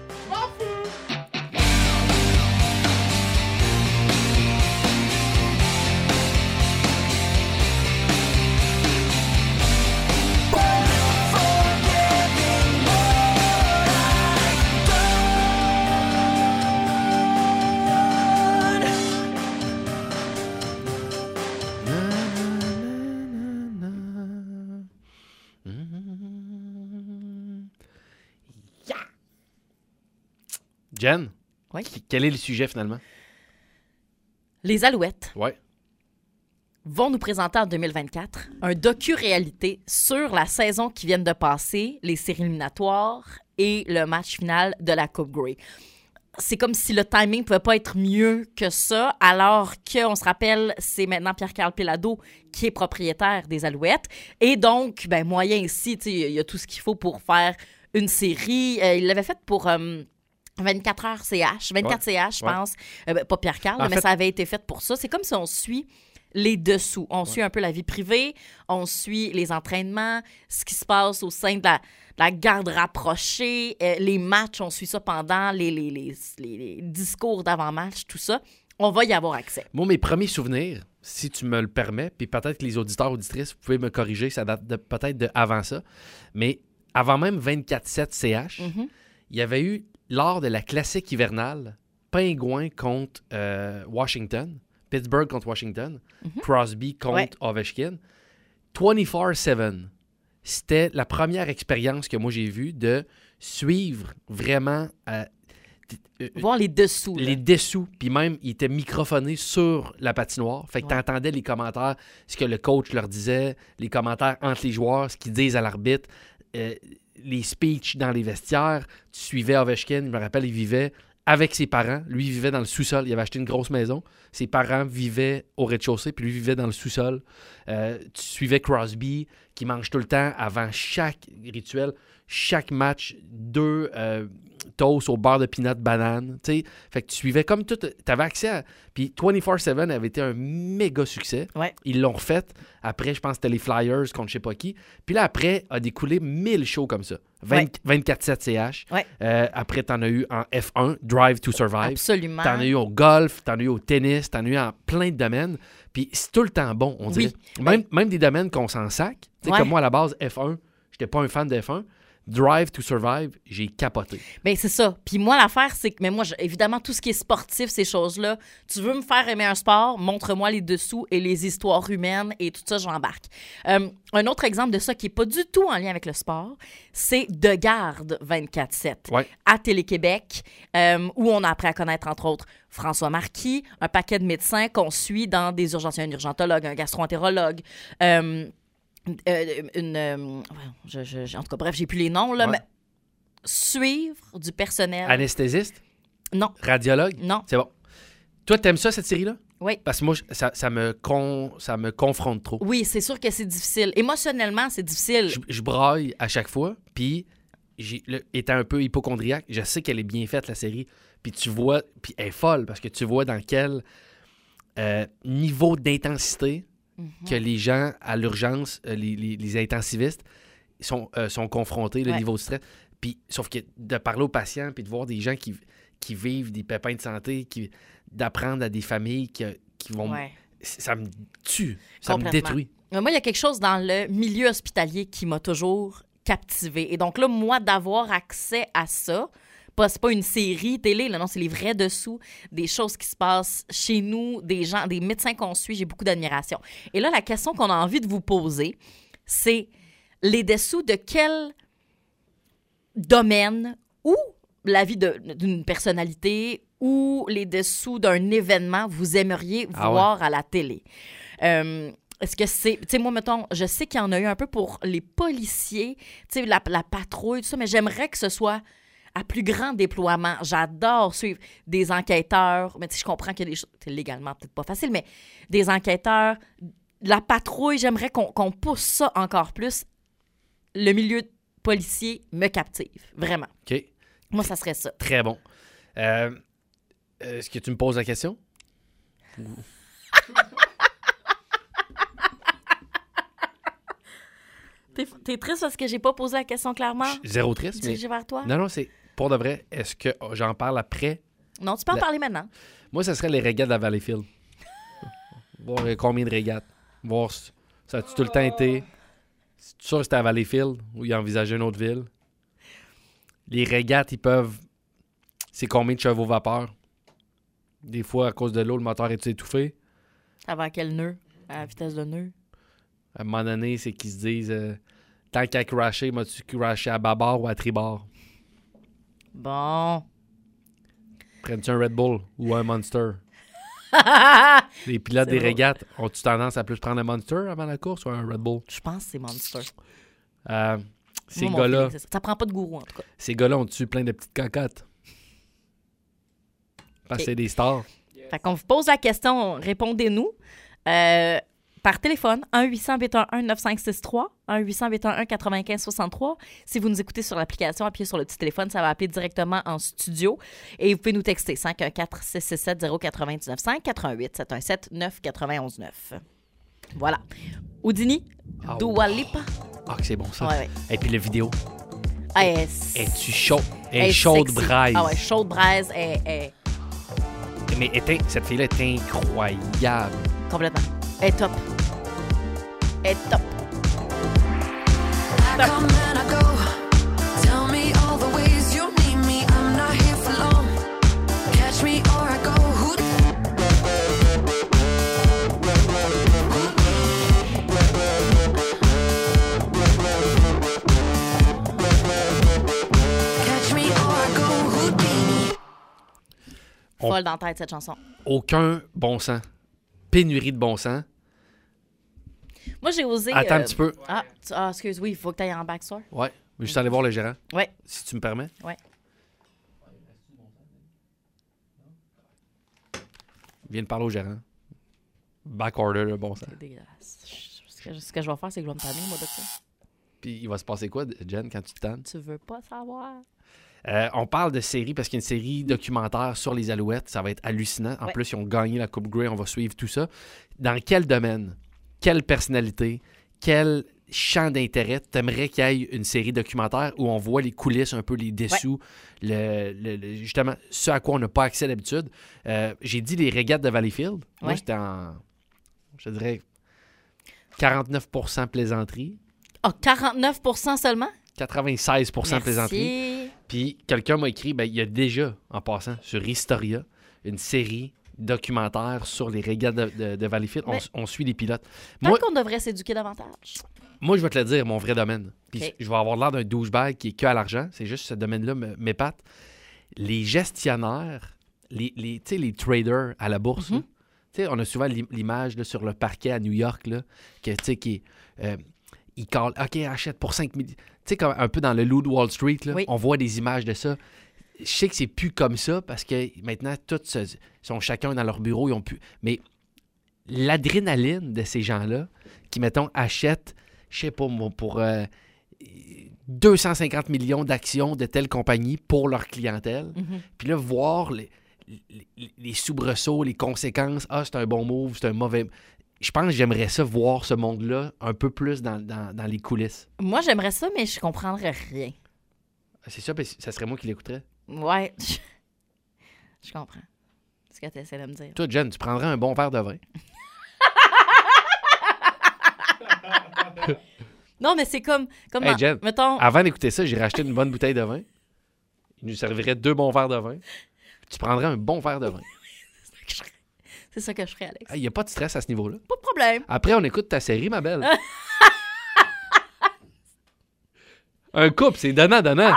Jen, Oui. qui- quel est le sujet finalement? Les Alouettes Ouais. vont nous présenter en deux mille vingt-quatre un docu-réalité sur la saison qui vient de passer, les séries éliminatoires et le match final de la Coupe Grey. C'est comme si le timing ne pouvait pas être mieux que ça, alors qu'on se rappelle, c'est maintenant Pierre-Carl Péladeau qui est propriétaire des Alouettes. Et donc, ben, moyen ici, tu sais, il y a tout ce qu'il faut pour faire une série. Euh, il l'avait faite pour euh, vingt-quatre heures C H, vingt-quatre C H, je Ouais. pense. Euh, ben, pas Pierre-Carl, En mais fait- ça avait été fait pour ça. C'est comme si on suit les dessous. On suit un peu la vie privée, on suit les entraînements, ce qui se passe au sein de la, de la garde rapprochée, euh, les matchs, on suit ça pendant les, les, les, les- les discours d'avant-match, tout ça. On va y avoir accès. Moi, mes premiers souvenirs, si tu me le permets, puis peut-être que les auditeurs, auditrices, vous pouvez me corriger, ça date de- peut-être de avant ça, mais avant même vingt-quatre sept C H, Mhm. il y avait eu, lors de la classique hivernale, Pingouin contre euh, Washington, Pittsburgh contre Washington, Crosby contre Ouais. Ovechkin, vingt-quatre sept. C'était la première expérience que moi j'ai vue de suivre vraiment euh, t- euh, Voir les dessous. là. les dessous, puis même, ils étaient microfonnés sur la patinoire. Fait que Ouais. t'entendais les commentaires, ce que le coach leur disait, les commentaires entre les joueurs, ce qu'ils disent à l'arbitre, euh, les speeches dans les vestiaires. Tu suivais Ovechkin, je me rappelle, il vivait avec ses parents. Lui, il vivait dans le sous-sol. Il avait acheté une grosse maison. Ses parents vivaient au rez-de-chaussée, puis lui vivait dans le sous-sol. Euh, tu suivais Crosby, qui mange tout le temps, avant chaque rituel, chaque match, deux euh, toasts au beurre de peanut banane. Tu sais, fait que tu suivais comme tout. Tu avais accès à. Puis vingt-quatre sept avait été un méga succès. Ouais. Ils l'ont refait. Après, je pense que c'était les Flyers contre je sais pas qui. Puis là, après, a découlé mille shows comme ça. vingt Ouais. vingt-quatre sept C H. Ouais. Euh, après, t'en as eu en F un, Drive to Survive. Absolument. T'en as eu au golf, t'en as eu au tennis, t'en as eu en plein de domaines. Puis c'est tout le temps bon, on dirait. Oui. Même, même des domaines qu'on s'en sac. Tu sais, Ouais. comme moi, à la base, F un, j'étais pas un fan de F un. Drive to Survive, j'ai capoté. Bien, c'est ça. Puis moi, l'affaire, c'est que, mais moi, je- évidemment, tout ce qui est sportif, ces choses-là, tu veux me faire aimer un sport, montre-moi les dessous et les histoires humaines et tout ça, j'embarque. Euh, un autre exemple de ça qui n'est pas du tout en lien avec le sport, c'est De Garde vingt-quatre sept Ouais. à Télé-Québec, euh, où on a appris à connaître, entre autres, François Marquis, un paquet de médecins qu'on suit dans des urgences. Il y a un urgentologue, un gastro-entérologue, euh, Euh, une, euh, je, je- je- en tout cas, bref, j'ai plus les noms, là, Ouais. mais suivre du personnel. Anesthésiste, Non, radiologue, non, c'est bon. Toi, t'aimes ça, cette série-là? oui. Parce que moi, je- ça, ça, me, con, ça me confronte trop. Oui, c'est sûr que c'est difficile. Émotionnellement, c'est difficile. Je, je braille à chaque fois, puis j'ai- le- étant un peu hypochondriaque, je sais qu'elle est bien faite, la série. Puis tu vois, puis elle est folle, parce que tu vois dans quel euh, niveau d'intensité Mhm. que les gens à l'urgence, euh, les, les- les intensivistes, sont, euh, sont confrontés, le Ouais. niveau de stress. Puis, sauf que de parler aux patients, puis de voir des gens qui, qui vivent des pépins de santé, qui, d'apprendre à des familles qui, qui vont... Ouais. Ça me tue, ça me Complètement. détruit. Mais moi, il y a quelque chose dans le milieu hospitalier qui m'a toujours captivée. Et donc là, moi, d'avoir accès à ça, pas, c'est pas une série télé, là, non, c'est les vrais dessous, des choses qui se passent chez nous, des gens, des médecins qu'on suit, j'ai beaucoup d'admiration. Et là, la question qu'on a envie de vous poser, c'est les dessous de quel domaine ou la vie de- d'une personnalité ou les dessous d'un événement vous aimeriez Ah ouais. voir à la télé. Euh, Est-ce que c'est... Tu sais, moi, mettons, je sais qu'il y en a eu un peu pour les policiers, tu sais, la, la patrouille, tout ça, mais j'aimerais que ce soit à plus grand déploiement. J'adore suivre des enquêteurs, mais tu sais, je comprends qu'il y a des choses... C'est légalement peut-être pas facile, mais des enquêteurs, la patrouille, j'aimerais qu'on, qu'on pousse ça encore plus. Le milieu policier me captive, vraiment. OK. Moi, ça serait ça. Très bon. Euh, est-ce que tu me poses la question? T'es, t'es triste parce que j'ai pas posé la question clairement? Zéro triste, mais... Dirigé vers toi? Non, non, c'est pour de vrai. Est-ce que j'en parle après? Non, tu peux en La- parler maintenant. Moi, ça serait les régates à Valleyfield. Voir euh, combien de régates. Voir si ça a-tu tout le temps été. C'est sûr que c'était à Valleyfield ou il envisageait une autre ville. Les régates, ils peuvent... C'est combien de chevaux vapeur? Des fois, à cause de l'eau, le moteur est étouffé. Ça va à quel nœud? À la vitesse de nœud? À un moment donné, c'est qu'ils se disent euh, tant qu'à crasher, m'as-tu crashé à bâbord ou à tribord? Bon. Prends-tu un Red Bull ou un Monster? Les pilotes C'est des drôle. régates ont-tu tendance à plus prendre un Monster avant la course ou un Red Bull? Je pense que c'est Monster. Euh, ces Moi, mon gars-là, feeling, c'est ça. Ça prend pas de gourou, en tout cas. ces gars-là ont-tu plein de petites cocottes? Parce que Ok. c'est des stars. Fait qu'on vous pose la question, répondez-nous. Euh, par téléphone, un huit cents huit un un neuf cinq six trois, un huit cents huit un un quatre-vingt-quinze soixante-trois. Si vous nous écoutez sur l'application, appuyez sur le petit téléphone, ça va appeler directement en studio. Et vous pouvez nous texter cinq un quatre six six sept zéro neuf neuf cinq, quatre un huit sept un sept neuf neuf un neuf. Voilà. Houdini, Ah, Dua Lipa. Ah, que c'est bon ça. Ouais, ouais. Et puis la vidéo. Ah, elle est- Es-tu chaud? Elle elle est est chaude sexy. braise. Ah ouais, chaude braise, elle est Mais elle est- cette fille-là est incroyable. complètement. Elle est top. Elle est top. I come and I go. Tell me all the ways you need me. I'm not here for long. Catch me or I go. Who Catch me or I go. Houdini. On- Folle dans la tête, cette chanson. Aucun bon sens. Pénurie de bon sens. Moi, j'ai osé... Attends euh, un petit peu. Ah, tu- ah, excuse, oui, il faut que tu ailles en backstore. Ouais. Je vais juste aller voir le gérant, Ouais, si tu me permets. ouais. Viens de parler au gérant. Back order, le bon sens. C'est dégueulasse. Ce que, ce que je vais faire, c'est que je vais me tanner, moi, de ça. Puis il va se passer quoi, Jen, quand tu te tannes? Tu veux pas savoir? Euh, on parle de série parce qu'il y a une série documentaire sur les Alouettes. Ça va être hallucinant. En Ouais. plus, ils ont gagné la Coupe Grey. On va suivre tout ça. Dans quel domaine, quelle personnalité, quel champ d'intérêt t'aimerais qu'il y ait une série documentaire où on voit les coulisses, un peu les dessous, le, le- le- justement ce à quoi on n'a pas accès d'habitude. Euh, j'ai dit les régates de Valleyfield. Moi, Ouais. j'étais en, je dirais, quarante-neuf pour cent plaisanterie, Ah, quarante-neuf pour cent seulement? quatre-vingt-seize pour cent Merci. plaisanterie. Puis quelqu'un m'a écrit, ben, il y a déjà, en passant, sur Historia, une série documentaire sur les régates de, de, de Valleyfield. On, Mais- s- on suit les pilotes. Peut-être Moi, qu'on devrait s'éduquer davantage. moi, je vais te le dire, mon vrai domaine. Puis Ok. je vais avoir l'air d'un douchebag qui est que à l'argent. C'est juste ce domaine-là me- m'épate. Les gestionnaires, les, les, tu sais, les traders à la bourse, Mhm. là. Tu sais, on a souvent l'im- l'image là, sur le parquet à New York, là, que, tu sais, qui euh, ils callent, OK, achète pour cinq millions. Tu sais, comme un peu dans le loup de Wall Street, là, Oui. on voit des images de ça. Je sais que c'est plus comme ça parce que maintenant, tous se- sont chacun dans leur bureau, ils ont plus. Mais l'adrénaline de ces gens-là qui, mettons, achètent, je sais pas moi, pour euh, deux cent cinquante millions d'actions de telle compagnie pour leur clientèle. Mhm. Puis là, voir les, les, les soubresauts, les conséquences. Ah, c'est un bon move, c'est un mauvais. Je pense que j'aimerais ça, voir ce monde-là un peu plus dans, dans, dans les coulisses. Moi, j'aimerais ça, mais je comprendrais rien. C'est ça, parce que ça serait moi qui l'écouterais. Ouais. Je comprends ce que tu essaies de me dire. Toi, Jen, tu prendrais un bon verre de vin. Non, mais c'est comme... comme Hey, dans- Jen, mettons... Avant d'écouter ça, j'ai racheté une bonne bouteille de vin. Il nous servirait deux bons verres de vin. Tu prendrais un bon verre de vin. C'est ça que je ferais, Alex. Il n'y a pas de stress à ce niveau-là. Pas de problème. Après, on écoute ta série, ma belle. Un couple, c'est donnant-donnant.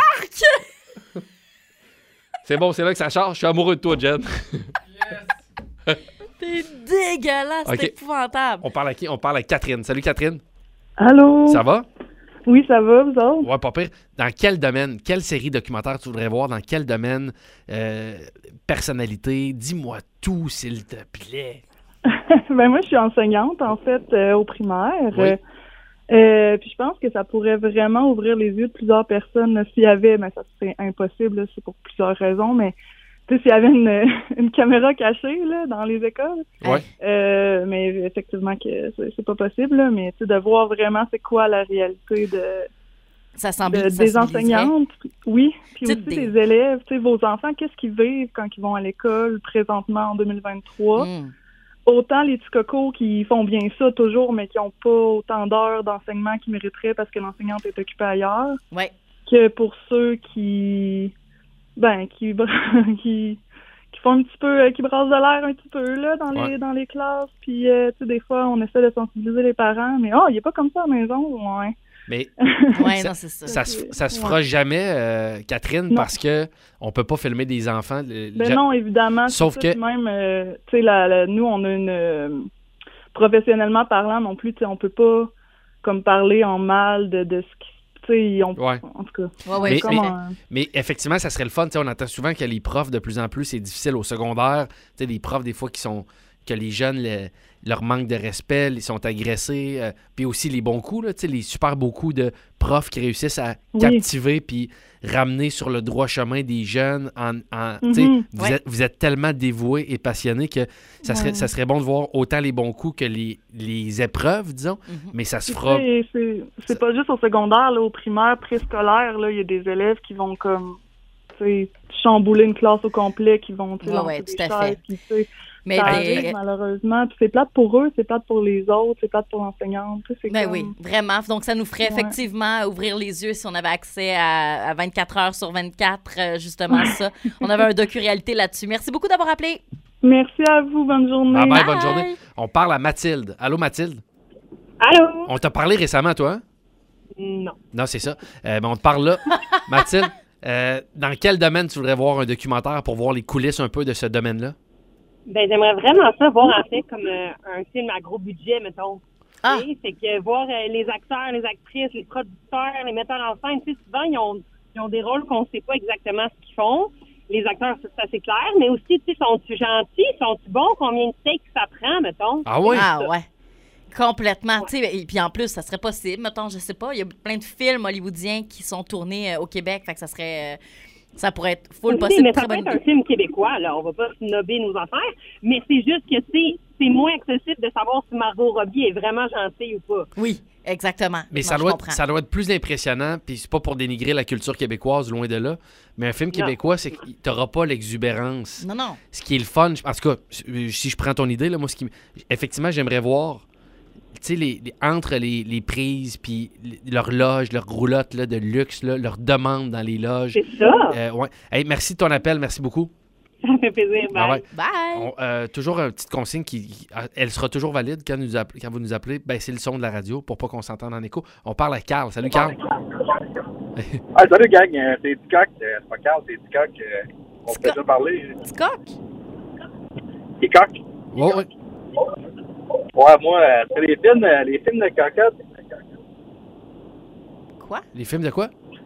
C'est bon, c'est là que ça charge. Je suis amoureux de toi, Jen. T'es C'est dégueulasse, Ok. c'est épouvantable. On parle à qui? On parle à Catherine. Salut, Catherine. Allô? Ça va? Oui, ça va, vous autres? Ouais, pas pire. Dans quel domaine, quelle série documentaire tu voudrais voir? Dans quel domaine? Euh, personnalité? Dis-moi tout, s'il te plaît. Ben moi, je suis enseignante, en fait, euh, au primaire. Oui. Euh, euh, puis je pense que ça pourrait vraiment ouvrir les yeux de plusieurs personnes. Là, s'il y avait, mais ça serait impossible, là, c'est pour plusieurs raisons, mais tu sais, s'il y avait une, une caméra cachée là, dans les écoles, Ouais. euh, mais effectivement que c'est, c'est pas possible, là, mais tu sais, de voir vraiment c'est quoi la réalité de, Ça semble de- des enseignantes, oui, puis Tu aussi sais, des- des élèves, tu sais, vos enfants, qu'est-ce qu'ils vivent quand ils vont à l'école présentement en deux mille vingt-trois. Mm. Autant les petits cocos qui font bien ça toujours, mais qui n'ont pas autant d'heures d'enseignement qu'ils mériteraient parce que l'enseignante est occupée ailleurs, Ouais. que pour ceux qui, ben, qui, qui, qui font un petit peu, euh, qui brassent de l'air un petit peu là dans les Ouais. dans les classes. Puis, euh, tu sais, des fois, on essaie de sensibiliser les parents, mais oh, il est pas comme ça à la maison, ouais. Mais Ouais, Ça- non, c'est ça. ça se, ça se Ouais. fera jamais, euh, Catherine, Non. parce que on peut pas filmer des enfants. Le- Ben ja- non, évidemment. c'est Sauf ça, que- puis même, euh, tu sais, la, la- nous, on a une... euh, professionnellement parlant non plus, tu sais, on peut pas comme parler en mal de, de ce qui... Tu sais, on... Ouais. En tout cas, Ouais, ouais, Mais- tout à comme fait. un- Mais effectivement, ça serait le fun. Tu sais, on entend souvent que les profs, de plus en plus, c'est difficile au secondaire. Tu sais, les profs, des fois, qui sont que les jeunes, le- leur manque de respect, ils sont agressés. euh, puis aussi les bons coups, là, tu sais, les super beaux coups de profs qui réussissent à Oui. captiver puis ramener sur le droit chemin des jeunes. En, en- tu sais, Mhm. vous, Ouais. êtes, vous êtes tellement dévoués et passionnés que ça serait, Ouais. ça serait bon de voir autant les bons coups que les, les épreuves, disons. Mhm. Mais ça se Puis, fera... tu sais, c'est c'est pas juste au secondaire, là, au primaire, préscolaire, là, il y a des élèves qui vont comme, tu sais, chambouler une classe au complet, qui vont, tu sais, Ouais, lancer ouais, des tout à chaises, fait. puis, tu sais, Mais ça des- arrive, malheureusement. Puis c'est plate pour eux, c'est plate pour les autres, c'est plate pour l'enseignante. tu sais, c'est Ben comme- oui, vraiment. Donc, ça nous ferait Ouais. effectivement ouvrir les yeux si on avait accès à, à vingt-quatre heures sur vingt-quatre, euh, justement ça. On avait un docu-réalité là-dessus. Merci beaucoup d'avoir appelé. Merci à vous, bonne journée. Bye bye, Bye. bonne journée. On parle à Mathilde. Allô, Mathilde? Allô? On t'a parlé récemment, toi? hein? Non. Non, c'est ça. Euh, ben, on te parle là. Mathilde, euh, dans quel domaine tu voudrais voir un documentaire pour voir les coulisses un peu de ce domaine-là? Ben, j'aimerais vraiment ça voir, en fait, comme euh, un film à gros budget, mettons. Ah. Tu sais, c'est que voir euh, les acteurs, les actrices, les producteurs, les metteurs en scène, tu sais, souvent, ils ont, ils ont des rôles qu'on sait pas exactement ce qu'ils font. Les acteurs, c'est c'est assez clair, mais aussi, tu sais, sont-ils gentils, sont-ils bons, combien de takes ça prend, mettons? Ah oui? Ah ouais. Complètement. Tu sais, et puis en plus, ça serait possible. Mettons, je sais pas, il y a plein de films hollywoodiens qui sont tournés euh, au Québec. Fait que ça serait. euh, ça pourrait être full Oui, possible. mais Très ça peut bonne être un idée. film québécois, là. On va pas snobber nos affaires, mais c'est juste que, tu sais, c'est moins accessible de savoir si Margot Robbie est vraiment gentille ou pas. Oui, exactement. Mais Non, ça je doit, comprends. être, ça doit être plus impressionnant, puis c'est pas pour dénigrer la culture québécoise, loin de là, mais un film québécois, c'est que t'auras pas l'exubérance. Non, non. Ce qui est le fun, en tout cas, si je prends ton idée, là, moi, ce qui, m- effectivement, j'aimerais voir, tu sais, les, les- entre les, les prises, puis leurs loges, leurs roulottes là, de luxe, là, leurs demandes dans les loges. C'est ça. Euh, ouais. Hey, merci de ton appel, merci beaucoup. Ça fait plaisir. Ah Bye. ouais. Bye. On- euh, toujours une petite consigne qui, qui- elle sera toujours valide quand, nous appelez- quand vous nous appelez. Baissez le son de la radio pour pas qu'on s'entende en écho. On parle à Carl. Salut Carl. Ah, salut, gang. Euh, C'est Ticoc. Euh, c'est pas Carl, c'est Ticoc. Euh, on Ticoc. peut déjà parler. Petit coq. Ticoc. Ouais, ouais. Ouais, moi, euh, c'est les films, euh, les films de cocotte. Quoi? Les films de quoi?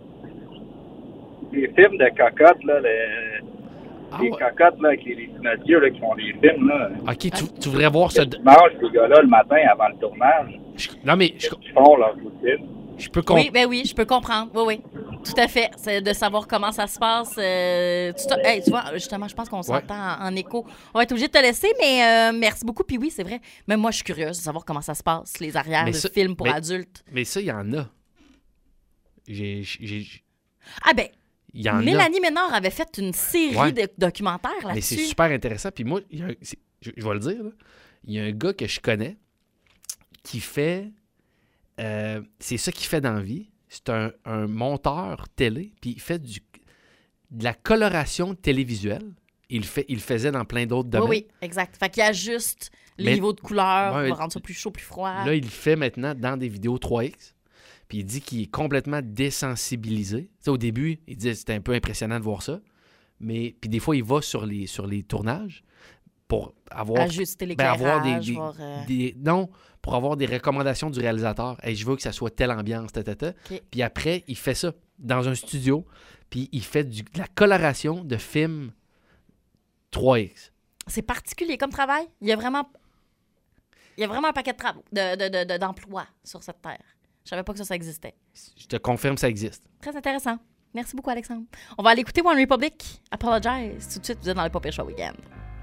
Les films de cocotte, là. Les, Ah, les ouais. cocottes, là, avec les, les Pinocchio, là, qui font des films, là. Ok, tu, tu voudrais voir ce. Ils mangent, ces gars-là, le matin avant le tournage. je- non, mais je, Ils font leur routine. je peux comprendre. Oui, ben oui, je peux comprendre. Oui, oui. Tout à fait. C'est de savoir comment ça se passe. euh, tu, te- hey, tu vois, justement, je pense qu'on s'entend en, en écho. On va être obligé de te laisser, mais euh, merci beaucoup. Puis oui, c'est vrai. Même moi, je suis curieuse de savoir comment ça se passe, les arrières Mais de ça- films pour mais- adultes. Mais ça, il y en a. J'ai. j'ai- Ah ben, Il y en a. Mélanie Ménard avait fait une série Ouais. de documentaires Mais c'est là-dessus. super intéressant. Puis moi, il y a un- c'est- je, je vais le dire, là. Il y a un gars que je connais qui fait. euh, c'est ça qu'il fait dans la vie. C'est un, un monteur télé, puis il fait du, de la coloration télévisuelle. Il, fait, il le faisait dans plein d'autres Oui, domaines. oui, exact. Fait qu'il ajuste les Mais- niveaux de couleur Ouais, pour rendre ça plus chaud, plus froid. Là, il le fait maintenant dans des vidéos trois X. Puis il dit qu'il est complètement désensibilisé. Tu sais, au début, il disait que c'était un peu impressionnant de voir ça. Mais puis des fois, il va sur les, sur les tournages. pour avoir... Ajuster ben, avoir des, l'éclairage, des, voir, euh... des- Non, pour avoir des recommandations du réalisateur. Hey, je veux que ça soit telle ambiance, ta, ta, ta. OK. Puis après, il fait ça dans un studio, puis il fait du, de la coloration de films trois X. C'est particulier comme travail. Il y a vraiment... Il y a vraiment un paquet de travaux, de, de, de, de- d'emplois sur cette terre. Je savais pas que ça, ça existait. Je te confirme, ça existe. Très intéressant. Merci beaucoup, Alexandre. On va aller écouter One Republic. Apologize. Tout de suite, vous êtes dans le Pop Show Weekend.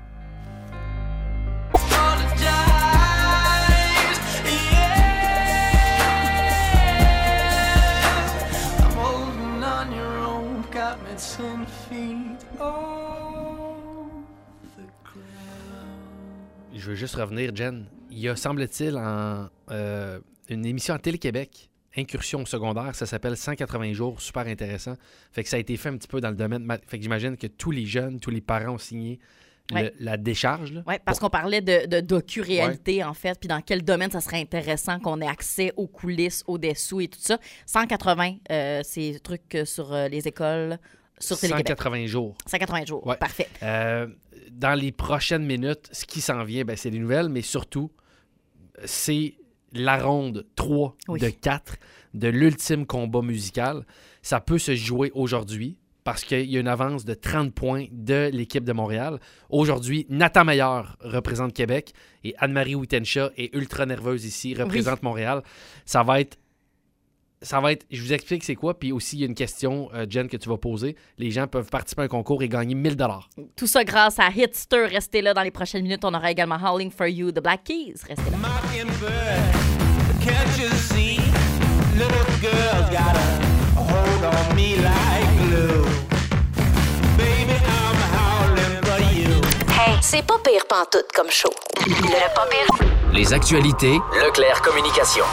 Je veux juste revenir, Jen. Il y a, semble-t-il, en, euh, une émission à Télé-Québec, Incursion au secondaire, ça s'appelle cent quatre-vingts jours, super intéressant. Fait que ça a été fait un petit peu dans le domaine... ma- Fait que j'imagine que tous les jeunes, tous les parents ont signé le- Ouais. la décharge. Là, Oui, parce pour- qu'on parlait de, de docu-réalité, en fait, puis dans quel domaine ça serait intéressant qu'on ait accès aux coulisses, aux dessous et tout ça. cent quatre-vingts, euh, c'est trucs euh, sur euh, les écoles, sur Télé-Québec. cent quatre-vingts jours. cent quatre-vingts jours, Ouais. parfait. Euh, dans les prochaines minutes, ce qui s'en vient, ben, c'est les nouvelles, mais surtout, c'est la ronde trois Oui. de quatre de l'ultime combat musical. Ça peut se jouer aujourd'hui parce qu'il y a une avance de trente points de l'équipe de Montréal. Aujourd'hui, Nathan Meilleur représente Québec et Anne-Marie Wittenshaw est ultra nerveuse ici, représente Montréal. Ça va être... Ça va être... Je vous explique c'est quoi, puis aussi il y a une question, euh, Jen, que tu vas poser. Les gens peuvent participer à un concours et gagner mille dollars. Tout ça grâce à Hitster. Restez là dans les prochaines minutes. On aura également Howling for You de Black Keys. Restez là. Can't you see? Little girl's got a hold on me like glue. Baby, I'm howling for you. Hey, c'est pas pire pantoute comme show. Le pas pire. Les actualités Leclerc Communication.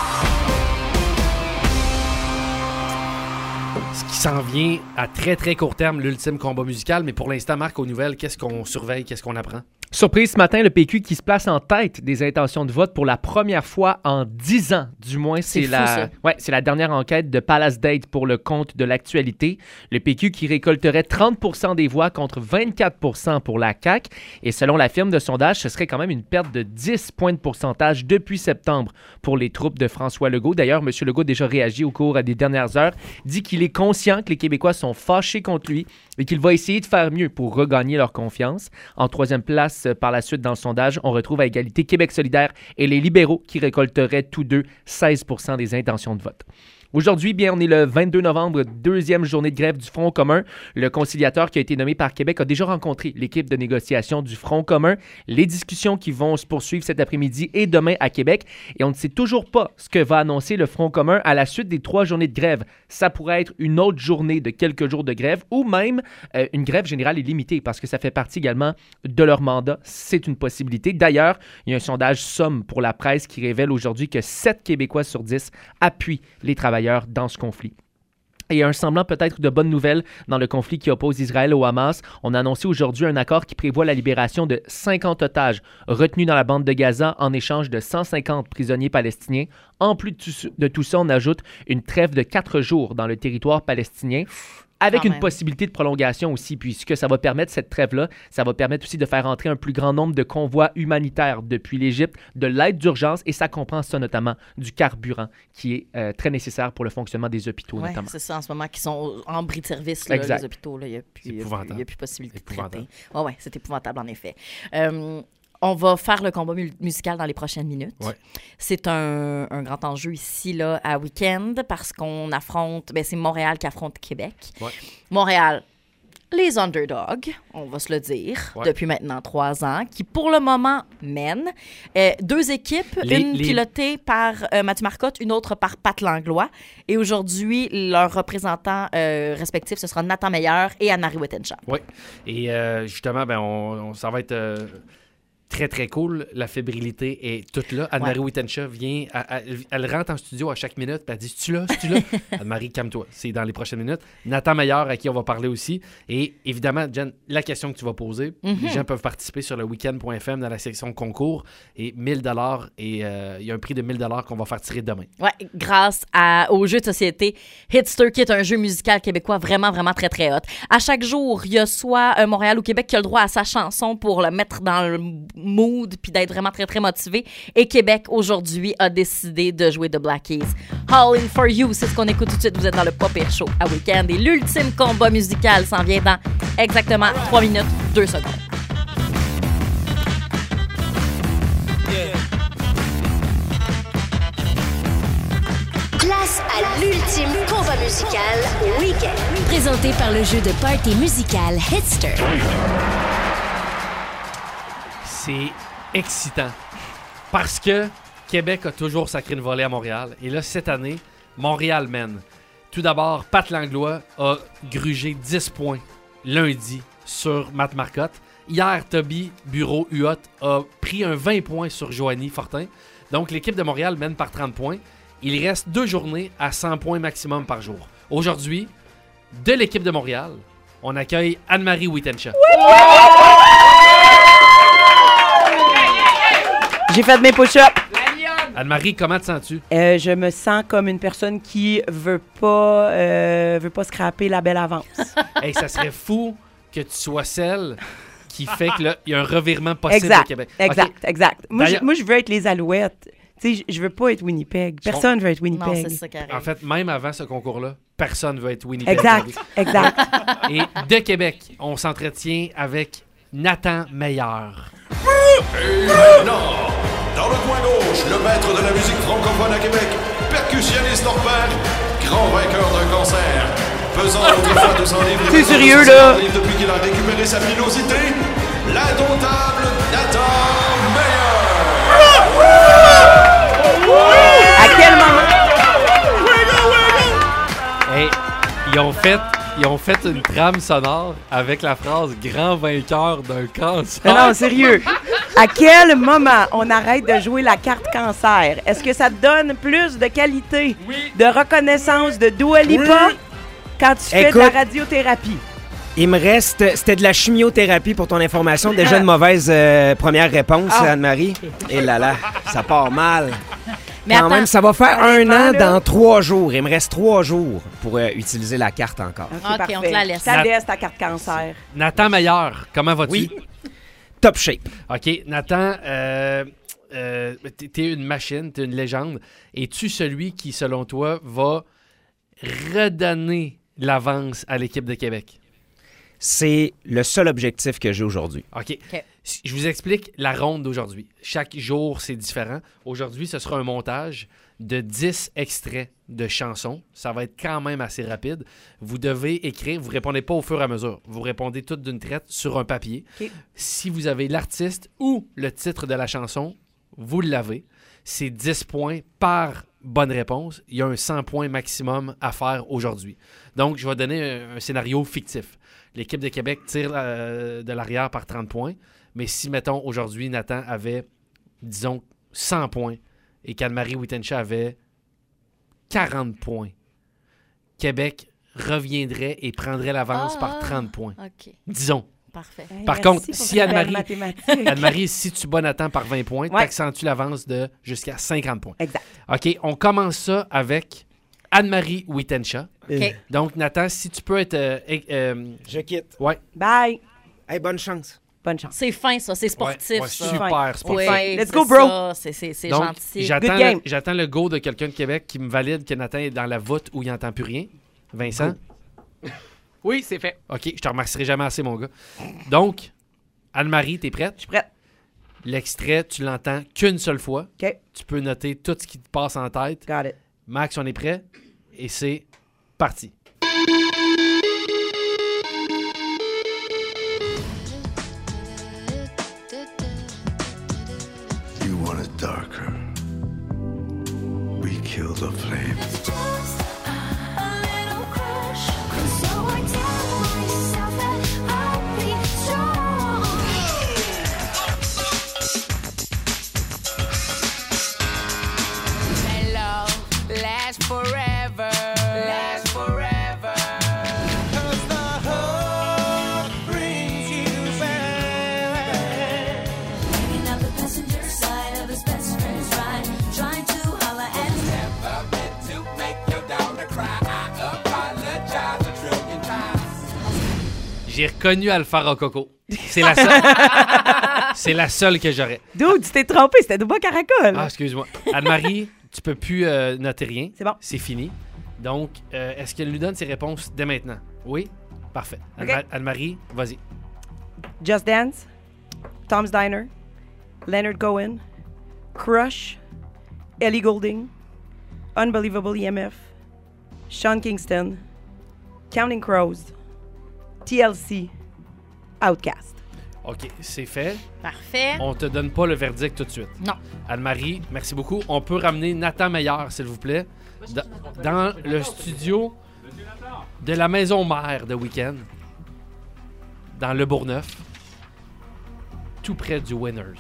Ce qui s'en vient à très très court terme, l'ultime combat musical. Mais pour l'instant, Marc, aux nouvelles, qu'est-ce qu'on surveille, qu'est-ce qu'on apprend? Surprise ce matin, le P Q qui se place en tête des intentions de vote pour la première fois en dix ans. Du moins, c'est, C'est fou, la... ça. Ouais, c'est la dernière enquête de Palace Date pour le compte de l'actualité. Le P Q qui récolterait trente pour cent des voix contre vingt-quatre pour cent pour la C A Q. Et selon la firme de sondage, ce serait quand même une perte de dix points de pourcentage depuis septembre pour les troupes de François Legault. D'ailleurs, M. Legault a déjà réagi au cours des dernières heures, dit qu'il est conscient que les Québécois sont fâchés contre lui et qu'il va essayer de faire mieux pour regagner leur confiance. En troisième place, par la suite, dans le sondage, on retrouve à égalité Québec solidaire et les libéraux qui récolteraient tous deux seize pour cent des intentions de vote. Aujourd'hui, bien, on est le vingt-deux novembre, deuxième journée de grève du Front commun. Le conciliateur qui a été nommé par Québec a déjà rencontré l'équipe de négociation du Front commun. Les discussions qui vont se poursuivre cet après-midi et demain à Québec. Et on ne sait toujours pas ce que va annoncer le Front commun à la suite des trois journées de grève. Ça pourrait être une autre journée de quelques jours de grève ou même euh, une grève générale illimitée parce que ça fait partie également de leur mandat. C'est une possibilité. D'ailleurs, il y a un sondage Somme pour la presse qui révèle aujourd'hui que sept Québécois sur dix appuient les travailleurs dans ce conflit. Et un semblant peut-être de bonnes nouvelles dans le conflit qui oppose Israël au Hamas. On a annoncé aujourd'hui un accord qui prévoit la libération de cinquante otages retenus dans la bande de Gaza en échange de cent cinquante prisonniers palestiniens. En plus de tout, de tout ça, on ajoute une trêve de quatre jours dans le territoire palestinien. Avec Quand une même. possibilité de prolongation aussi, puisque ça va permettre, cette trêve-là, ça va permettre aussi de faire entrer un plus grand nombre de convois humanitaires depuis l'Égypte, de l'aide d'urgence, et ça comprend ça notamment du carburant, qui est euh, très nécessaire pour le fonctionnement des hôpitaux Ouais, notamment. c'est ça, en ce moment, qui sont en bris de service, là, Exact. les hôpitaux. là. Il n'y a plus, C'est il y a épouvantable. plus- il y a plus possibilité de Épouvantable. traiter. Oui, ouais, c'est épouvantable, en effet. Euh, on va faire le combat mu- musical dans les prochaines minutes. Ouais. C'est un, un grand enjeu ici, là, à Weekend, parce qu'on affronte... Ben, c'est Montréal qui affronte Québec. Ouais. Montréal, les underdogs, on va se le dire, Ouais. depuis maintenant trois ans, qui pour le moment mènent. Euh, deux équipes, Les- une les- pilotée par euh, Mathieu Marcotte, une autre par Pat Langlois. Et aujourd'hui, leurs représentants euh, respectifs, ce sera Nathan Meilleur et Anne-Marie Wittenshaw. Oui. Et euh, justement, ben, on, on- ça va être... euh, très, très cool. La fébrilité est toute là. Anne-Marie Ouais. Wittenshaw vient, elle, elle- elle rentre en studio à chaque minute, puis elle dit « Tu là? Tu là? » Anne-Marie, calme-toi. C'est dans les prochaines minutes. Nathan Meilleur, à qui on va parler aussi. Et évidemment, Jen, la question que tu vas poser, Mhm. les gens peuvent participer sur le weekend point f m dans la section concours. Et mille dollars, et euh, il y a un prix de mille dollars qu'on va faire tirer demain. Ouais, grâce à, au jeu de société Hitster, qui est un jeu musical québécois vraiment, vraiment très, très hot. À chaque jour, il y a soit un Montréal ou Québec qui a le droit à sa chanson pour le mettre dans le mood puis d'être vraiment très, très motivé. Et Québec, aujourd'hui, a décidé de jouer The Black Keys. All in for you, c'est ce qu'on écoute tout de suite. Vous êtes dans le Pop Air Show à Week-end. Et l'ultime combat musical s'en vient dans exactement trois minutes, deux secondes. Place à l'ultime combat musical Week-end. Présenté par le jeu de party musical Hitster. C'est excitant parce que Québec a toujours sacré une volée à Montréal. Et là, cette année, Montréal mène. Tout d'abord, Pat Langlois a grugé dix points lundi sur Matt Marcotte. Hier, Toby Bureau-Huot a pris un vingt points sur Joanie Fortin. Donc, l'équipe de Montréal mène par trente points. Il reste deux journées à cent points maximum par jour. Aujourd'hui, de l'équipe de Montréal, on accueille Anne-Marie Wittenshaw. J'ai fait de mes push-ups. Anne-Marie, comment te sens-tu? Euh, je me sens comme une personne qui veut pas, euh, veut pas scraper la belle avance. Hey, ça serait fou que tu sois celle qui fait que là, il y a un revirement possible Exact, au Québec. exact, Ok. exact. Moi je, D'ailleurs- moi, je veux être les Alouettes. Tu sais, je- je veux pas être Winnipeg. Personne veut être Winnipeg. Non, c'est ça qui arrive. En fait, même avant ce concours-là, personne ne veut être Winnipeg. Exact, exact. Et de Québec, on s'entretient avec Nathan Meilleur. Et maintenant, dans le coin gauche, le maître de la musique francophone à Québec, percussionniste hors pair, grand vainqueur d'un cancer, pesant autrefois deux cents livres. et T'es maintenant sérieux, deux cent cinquante là? livres depuis qu'il a récupéré sa pilosité, l'indomptable Nathan À quel moment? Hey, ils ont fait, ils ont fait une trame sonore avec la phrase « grand vainqueur d'un cancer ». Non, non, sérieux. À quel moment on arrête de jouer la carte cancer? Est-ce que ça te donne plus de qualité, de reconnaissance de Dua Lipa quand tu fais de Écoute. la radiothérapie? Il me reste... C'était de la chimiothérapie pour ton information. Déjà une mauvaise euh, première réponse, Ah. Anne-Marie. Et là là, ça part mal. Mais Quand attends, même, ça va faire un honnêtement, an là- dans trois jours. Il me reste trois jours pour euh, utiliser la carte encore. OK, OK, parfait. on te la laisse. Ça laisse ta carte cancer. Nathan Meilleur, comment vas-tu? Oui. Top shape. OK, Nathan, euh, euh, t'es t'es une machine, t'es une légende. Es-tu celui qui, selon toi, va redonner l'avance à l'équipe de Québec? C'est le seul objectif que j'ai aujourd'hui. OK. OK. Si- Je vous explique la ronde d'aujourd'hui. Chaque jour, c'est différent. Aujourd'hui, ce sera un montage de dix extraits de chansons. Ça va être quand même assez rapide. Vous devez écrire. Vous répondez pas au fur et à mesure. Vous répondez toutes d'une traite sur un papier. OK. Si vous avez l'artiste ou le titre de la chanson, vous l'avez. C'est dix points par bonne réponse. Il y a un cent points maximum à faire aujourd'hui. Donc, je vais donner un, un scénario fictif. L'équipe de Québec tire euh, de l'arrière par trente points. Mais si, mettons, aujourd'hui, Nathan avait, disons, cent points et qu'Anne-Marie Wittenshaw avait quarante points, Québec reviendrait et prendrait l'avance Ah, par trente points. OK, Disons. parfait. Hey, Par merci contre, pour si cette belle Anne-Marie- mathématique. Anne-Marie, si tu bats Nathan par vingt points, Ouais. t'accentues l'avance de jusqu'à cinquante points. Exact. OK, on commence ça avec Anne-Marie Wittenshaw. OK. Donc, Nathan, si tu peux être... euh, euh, euh, Je quitte. ouais. Bye. Hey, bonne chance. Bonne chance. C'est fin, ça. C'est sportif, Ouais, ouais, ça. super sportif. Oui, Let's c'est go, bro. ça. C'est, c'est, c'est Donc, gentil. j'attends Good le, game. j'attends le go de quelqu'un de Québec qui me valide que Nathan est dans la voûte où il n'entend plus rien. Vincent? Oui, c'est fait. OK, je te remercierai jamais assez, mon gars. Donc, Anne-Marie, t'es prête? Je suis prête. L'extrait, tu l'entends qu'une seule fois. OK. Tu peux noter tout ce qui te passe en tête. Got it. Max, on est prêt? Et c'est parti. You want it darker. We kill the flame. J'ai reconnu Alpha Rococo. C'est la seule. C'est la seule que j'aurais. Dude, tu t'es trompé, c'était Duba Caracol. Ah, excuse-moi. Anne-Marie, tu peux plus euh, noter rien. C'est bon. C'est fini. Donc, euh, est-ce qu'elle lui donne ses réponses dès maintenant? Oui? Parfait. OK. Anne- Anne-Marie, vas-y. Just Dance, Tom's Diner, Leonard Cohen, Crush, Ellie Goulding, Unbelievable E M F, Sean Kingston, Counting Crows, T L C, Outkast. OK, c'est fait. Parfait. On te donne pas le verdict tout de suite. Non. Anne-Marie, merci beaucoup. On peut ramener Nathan Meilleur, s'il vous plaît, dans, dans le studio de la maison mère de Week-end, dans Le Bourgneuf, tout près du Winners.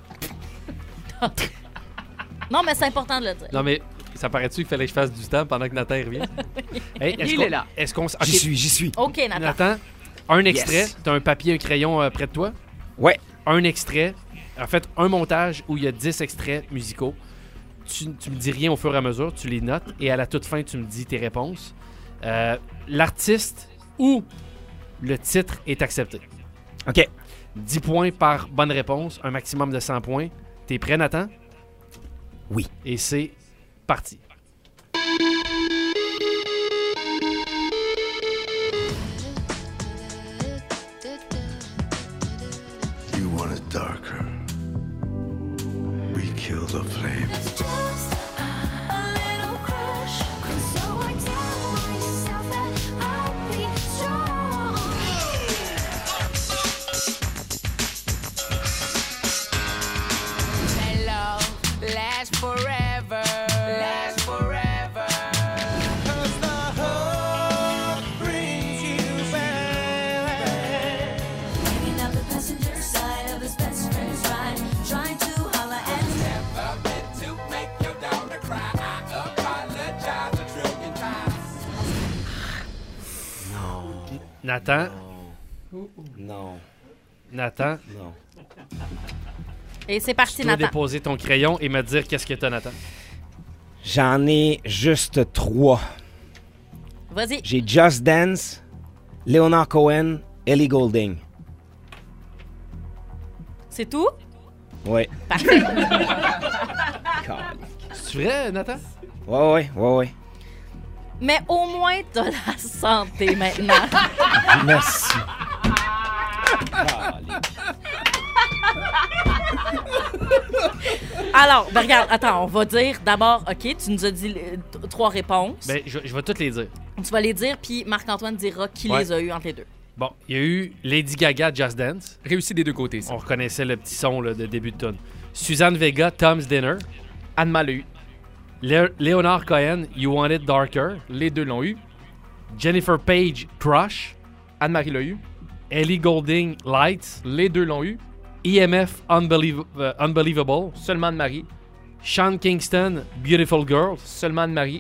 Non, mais c'est important de le dire. Non, mais ça paraît-tu qu'il fallait que je fasse du temps pendant que Nathan revient? Hey, est-ce Il qu'on- est là. Est-ce qu'on... s- J'y OK. suis, j'y suis. OK, Nathan. Nathan, un extrait. Yes. T'as un papier, un crayon euh, près de toi? Ouais. Un extrait. En fait, un montage où il y a dix extraits musicaux. Tu, tu me dis rien au fur et à mesure, tu les notes et à la toute fin, tu me dis tes réponses. Euh, L'artiste ou le titre est accepté. OK. dix points par bonne réponse, un maximum de cent points. T'es prêt, Nathan? Oui. Et c'est parti. You want it darker. We kill the flame. Hello, last forever. Last forever. 'Cause the hope brings you back. Hanging out the passenger side of his best friend's ride, trying to holler and Never meant to make your daughter cry. I apologize a trillion times. Nathan? Non. Nathan? Non. Et c'est parti, Tu dois Nathan. déposer ton crayon et me dire qu'est-ce que t'as, Nathan. J'en ai juste trois. Vas-y. J'ai Just Dance, Leonard Cohen, Ellie Goulding. C'est tout? Ouais. Parfait. C'est vrai, Nathan? Ouais, ouais, ouais, ouais. Mais au moins, t'as la santé maintenant. Merci. Alors, ben regarde, attends, on va dire d'abord, OK, tu nous as dit euh, t- trois réponses. Ben, je, je vais toutes les dire. Tu vas les dire, puis Marc-Antoine dira qui Ouais. les a eues entre les deux. Bon, il y a eu Lady Gaga, Just Dance. Réussi des deux côtés, ça. On reconnaissait le petit son là, de début de tune. Suzanne Vega, Tom's Dinner. Anne-Ma l'a eu. Lé- Leonard Cohen, You Want It Darker. Les deux l'ont eu. Jennifer Page, Crush. Anne-Marie l'a eu. Ellie Goulding, Lights. Les deux l'ont eu. E M F, Unbeliev- euh, Unbelievable. Seulement Anne-Marie. Sean Kingston, Beautiful Girls. Seulement Anne-Marie.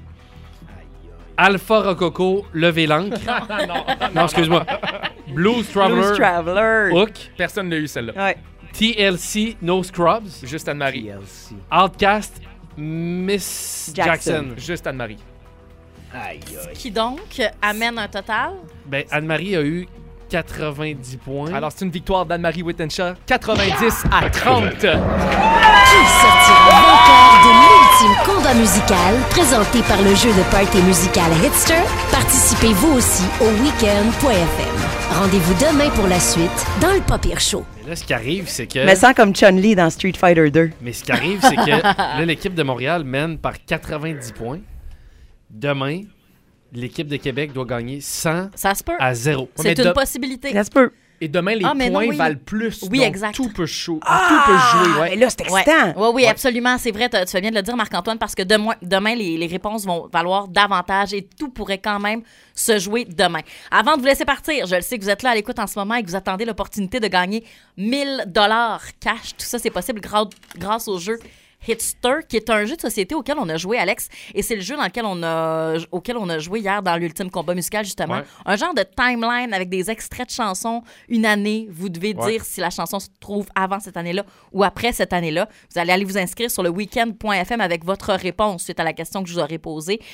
Alpha Rococo, Levé l'encre. non, non, Non, excuse-moi. Blues Traveler. Blues Traveler. Hook. Personne l'a eu, celle-là. Ouais. T L C, No Scrubs. Juste Anne-Marie. Outcast, Miss Jackson. Jackson. Juste Anne-Marie. Aïe, aïe. Qui donc amène un total? Ben, Anne-Marie a eu quatre-vingt-dix points. Alors, c'est une victoire d'Anne-Marie Wittenshaw. quatre-vingt-dix à trente. Qui sortira vainqueur de l'ultime combat musical présenté par le jeu de party musical Hitster? Participez vous aussi au weekend point f m. Rendez-vous demain pour la suite dans le Pas Pire Show. Mais là, ce qui arrive, c'est que... Mais sans comme Chun-Li dans Street Fighter deux. Mais ce qui arrive, c'est que là, l'équipe de Montréal mène par quatre-vingt-dix points. Demain, l'équipe de Québec doit gagner cent Ça se peut. à zéro. C'est mais une de- possibilité. Ça se peut. Et demain, les Ah, mais non, points oui. valent plus. Oui, donc exact. Tout peut, chaud, Ah! tout peut jouer. Ouais. Mais là, c'est excitant. Oui, oui, absolument. C'est vrai, t'as- tu fais bien de le dire, Marc-Antoine, parce que demain, demain les, les réponses vont valoir davantage et tout pourrait quand même se jouer demain. Avant de vous laisser partir, je le sais que vous êtes là à l'écoute en ce moment et que vous attendez l'opportunité de gagner mille dollars cash. Tout ça, c'est possible gra- grâce au jeu Hitster, qui est un jeu de société auquel on a joué, Alex, et c'est le jeu dans lequel on a, auquel on a joué hier dans l'ultime combat musical, justement. Ouais. Un genre de timeline avec des extraits de chansons, une année. Vous devez Ouais. dire si la chanson se trouve avant cette année-là ou après cette année-là. Vous allez aller vous inscrire sur le weekend point f m avec votre réponse suite à la question que je vous aurai posée.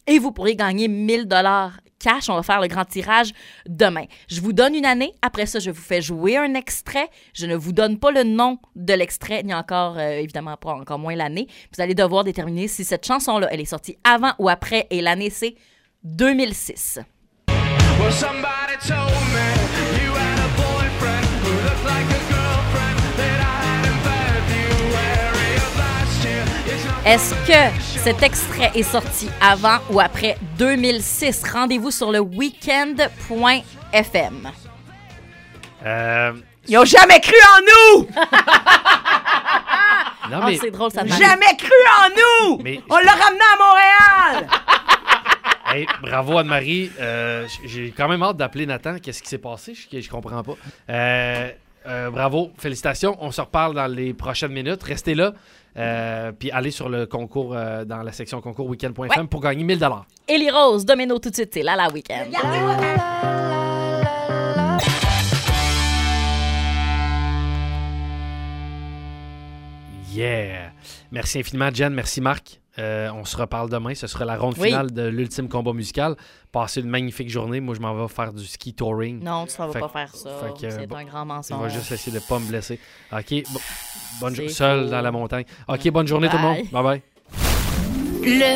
et vous pourriez gagner mille dollars cash. On va faire le grand tirage demain. Je vous donne une année. Après ça, je vous fais jouer un extrait. Je ne vous donne pas le nom de l'extrait, ni encore, euh, évidemment, pas encore moins l'année. Vous allez devoir déterminer si cette chanson-là, elle est sortie avant ou après, et l'année, c'est deux mille six. Well, somebody told me you had a boyfriend who looked like a girlfriend that I had in February of last year. It's not Est-ce que cet extrait est sorti avant ou après deux mille six? Rendez-vous sur le weekend point f m. Euh, Ils ont jamais cru en nous! non, Oh, mais... c'est drôle, ça te Jamais cru en nous! Mais- On l'a ramené à Montréal! Hey, bravo Anne-Marie. Euh, j'ai quand même hâte d'appeler Nathan. Qu'est-ce qui s'est passé? Je, je comprends pas. Euh, euh, bravo, félicitations. On se reparle dans les prochaines minutes. Restez là. Euh, puis allez sur le concours, euh, dans la section concours weekend point f m Ouais. pour gagner mille dollars. Ellie Rose, Domino tout de suite, c'est là la week-end. Yeah! Merci infiniment, Jen. Merci, Marc. Euh, on se reparle demain. Ce sera la ronde Oui. finale de l'ultime combat musical. Passez une magnifique journée. Moi, je m'en vais faire du ski touring. Non, tu ne vas Fait pas que- faire ça. fait que, C'est bon, un grand Je mensonge. vais juste essayer de ne pas me blesser. OK. Bon, bonne C'est journée. Seul faux. dans la montagne. OK, bonne journée tout le monde. Bye. Bye bye. Le